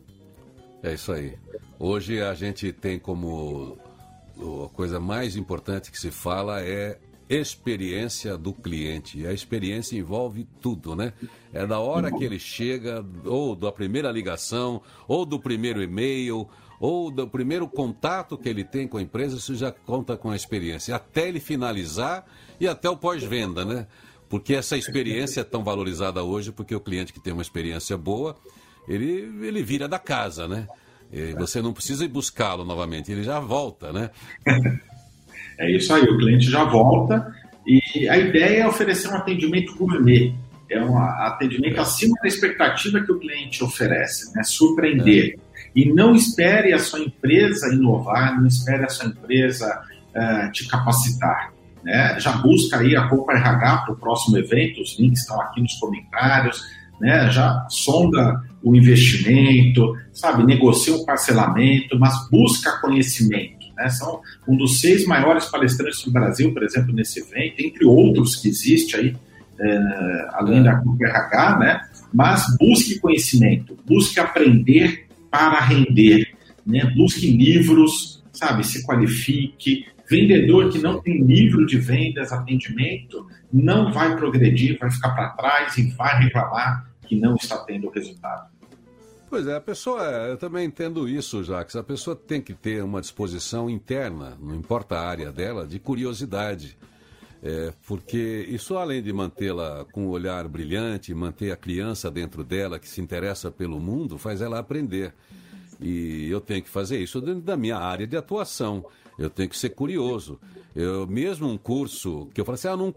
É isso aí. Hoje a gente tem como a coisa mais importante que se fala é experiência do cliente. E a experiência envolve tudo, né? É da hora que ele chega, ou da primeira ligação, ou do primeiro e-mail, ou do primeiro contato que ele tem com a empresa, isso já conta com a experiência. Até ele finalizar e até o pós-venda, né? Porque essa experiência é tão valorizada hoje, porque o cliente que tem uma experiência boa, ele vira da casa, né? E você não precisa ir buscá-lo novamente, ele já volta, né? É isso aí, o cliente já volta e a ideia é oferecer um atendimento gourmet, é um atendimento acima da expectativa que o cliente oferece, né? Surpreender. E não espere a sua empresa inovar, não espere a sua empresa te capacitar. Né? Já busca aí a Copa RH para o próximo evento, os links estão aqui nos comentários, né? Já sonda o investimento, sabe? Negocia um parcelamento, mas busca conhecimento. Né? São um dos 6 maiores palestrantes do Brasil, por exemplo, nesse evento, entre outros que existe aí, além da Copa RH, né? Mas busque conhecimento, busque aprender para render, né? Busque livros, sabe? Se qualifique. Vendedor que não tem livro de vendas, atendimento, não vai progredir, vai ficar para trás e vai reclamar que não está tendo resultado. Pois é, a pessoa, eu também entendo isso, Jacques, a pessoa tem que ter uma disposição interna, não importa a área dela, de curiosidade. Porque isso, além de mantê-la com um olhar brilhante, manter a criança dentro dela que se interessa pelo mundo, faz ela aprender. E eu tenho que fazer isso dentro da minha área de atuação. Eu tenho que ser curioso. Mesmo um curso, que eu falo assim, não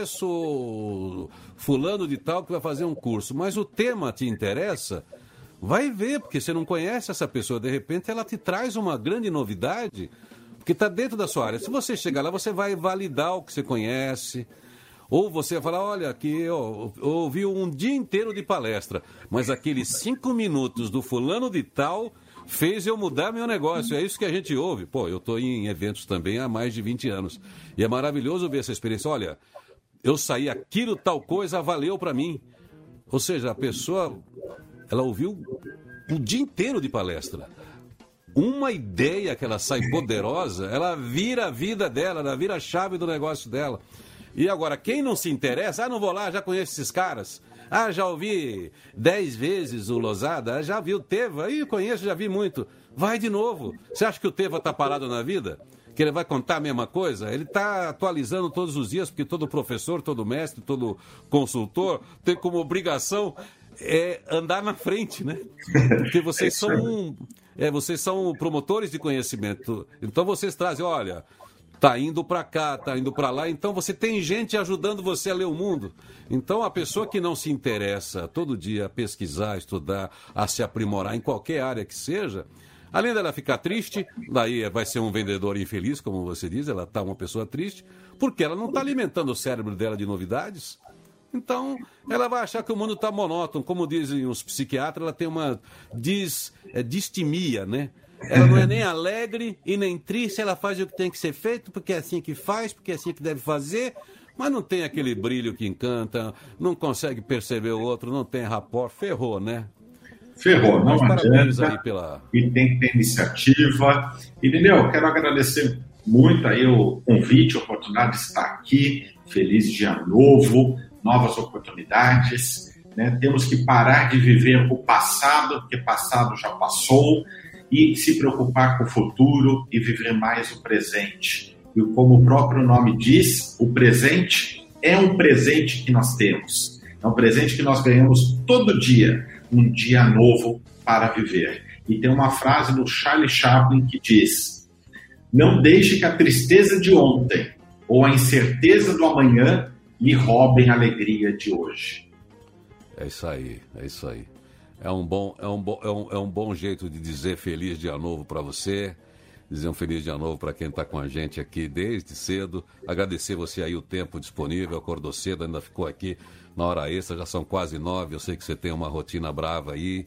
conheço fulano de tal que vai fazer um curso, mas o tema te interessa, vai ver, porque você não conhece essa pessoa, de repente ela te traz uma grande novidade, porque está dentro da sua área. Se você chegar lá, você vai validar o que você conhece, ou você vai falar, olha, aqui eu ouvi um dia inteiro de palestra, mas aqueles 5 minutos do fulano de tal fez eu mudar meu negócio. É isso que a gente ouve. Pô, eu estou em eventos também há mais de 20 anos. E é maravilhoso ver essa experiência. Olha, eu saí, aquilo, tal coisa, valeu para mim. Ou seja, a pessoa, ela ouviu o dia inteiro de palestra. Uma ideia que ela sai poderosa, ela vira a vida dela, ela vira a chave do negócio dela. E agora, quem não se interessa, não vou lá, já conheço esses caras. Já ouvi 10 vezes o Losada, já vi o Teva, conheço, já vi muito. Vai de novo. Você acha que o Teva está parado na vida? Que ele vai contar a mesma coisa? Ele está atualizando todos os dias, porque todo professor, todo mestre, todo consultor tem como obrigação andar na frente, né? Porque vocês são promotores de conhecimento. Então vocês trazem, olha, tá indo para cá, tá indo para lá, então você tem gente ajudando você a ler o mundo. Então a pessoa que não se interessa todo dia a pesquisar, estudar, a se aprimorar em qualquer área que seja, além dela ficar triste, daí vai ser um vendedor infeliz, como você diz, ela tá uma pessoa triste, porque ela não está alimentando o cérebro dela de novidades. Então, ela vai achar que o mundo está monótono. Como dizem os psiquiatras, ela tem uma distimia, né? Ela não é nem alegre e nem triste, ela faz o que tem que ser feito, porque é assim que faz, porque é assim que deve fazer, mas não tem aquele brilho que encanta, não consegue perceber o outro, não tem rapport, ferrou, né? Ferrou, não adianta. Aí e tem que ter iniciativa. Entendeu? Quero agradecer muito aí o convite, a oportunidade de estar aqui. Feliz dia novo, novas oportunidades. Né? Temos que parar de viver o passado, porque passado já passou, e se preocupar com o futuro e viver mais o presente. E como o próprio nome diz, o presente é um presente que nós temos. É um presente que nós ganhamos todo dia, um dia novo para viver. E tem uma frase do Charlie Chaplin que diz: não deixe que a tristeza de ontem ou a incerteza do amanhã lhe roubem a alegria de hoje. É isso aí, é isso aí. É um bom jeito de dizer feliz dia novo para você, dizer um feliz dia novo para quem está com a gente aqui desde cedo. Agradecer você aí o tempo disponível, acordou cedo, ainda ficou aqui na hora extra, já são quase 9, eu sei que você tem uma rotina brava aí,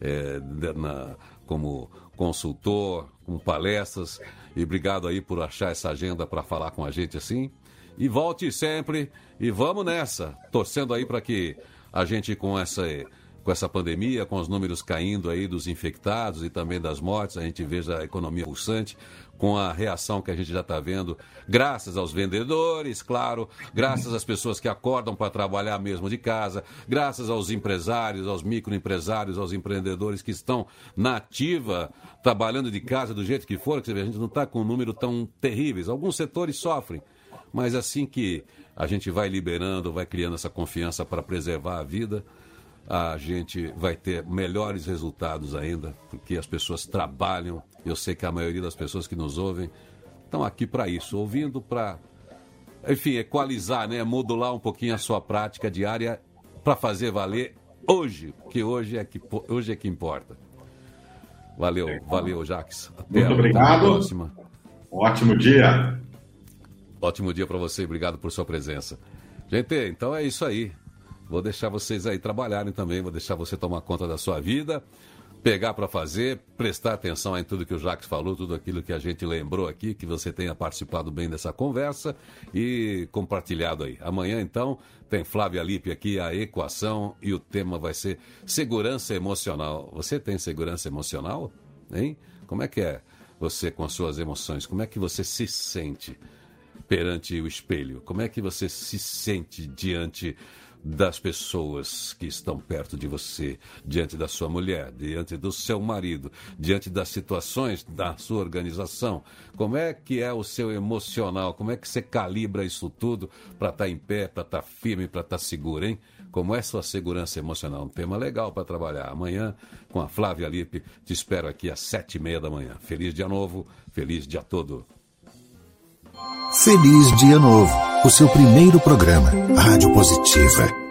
como consultor, com palestras, e obrigado aí por achar essa agenda para falar com a gente assim. E volte sempre, e vamos nessa, torcendo aí para que a gente com essa pandemia, com os números caindo aí dos infectados e também das mortes, a gente veja a economia pulsante, com a reação que a gente já está vendo, graças aos vendedores, claro, graças às pessoas que acordam para trabalhar mesmo de casa, graças aos empresários, aos microempresários, aos empreendedores que estão na ativa, trabalhando de casa do jeito que for, que a gente não está com um número tão terríveis. Alguns setores sofrem, mas assim que a gente vai liberando, vai criando essa confiança para preservar a vida, a gente vai ter melhores resultados ainda, porque as pessoas trabalham. Eu sei que a maioria das pessoas que nos ouvem estão aqui para isso, ouvindo para, enfim, equalizar, né? Modular um pouquinho a sua prática diária para fazer valer hoje, porque hoje é que importa. Valeu, Jacques. Muito obrigado. Até a próxima. Ótimo dia. Ótimo dia para você, obrigado por sua presença. Gente, então é isso aí. Vou deixar vocês aí trabalharem também, vou deixar você tomar conta da sua vida, pegar para fazer, prestar atenção em tudo que o Jacques falou, tudo aquilo que a gente lembrou aqui, que você tenha participado bem dessa conversa e compartilhado aí. Amanhã, então, tem Flávia Lippe aqui, a equação, e o tema vai ser segurança emocional. Você tem segurança emocional? Hein? Como é que é você com as suas emoções? Como é que você se sente perante o espelho? Como é que você se sente diante das pessoas que estão perto de você, diante da sua mulher, diante do seu marido, diante das situações da sua organização? Como é que é o seu emocional? Como é que você calibra isso tudo para estar em pé, para estar firme, para estar seguro, hein? Como é a sua segurança emocional? Um tema legal para trabalhar. Amanhã, com a Flávia Lippe, te espero aqui às 7h30 da manhã. Feliz dia novo, feliz dia todo. Feliz Dia Novo, o seu primeiro programa, Rádio Positiva.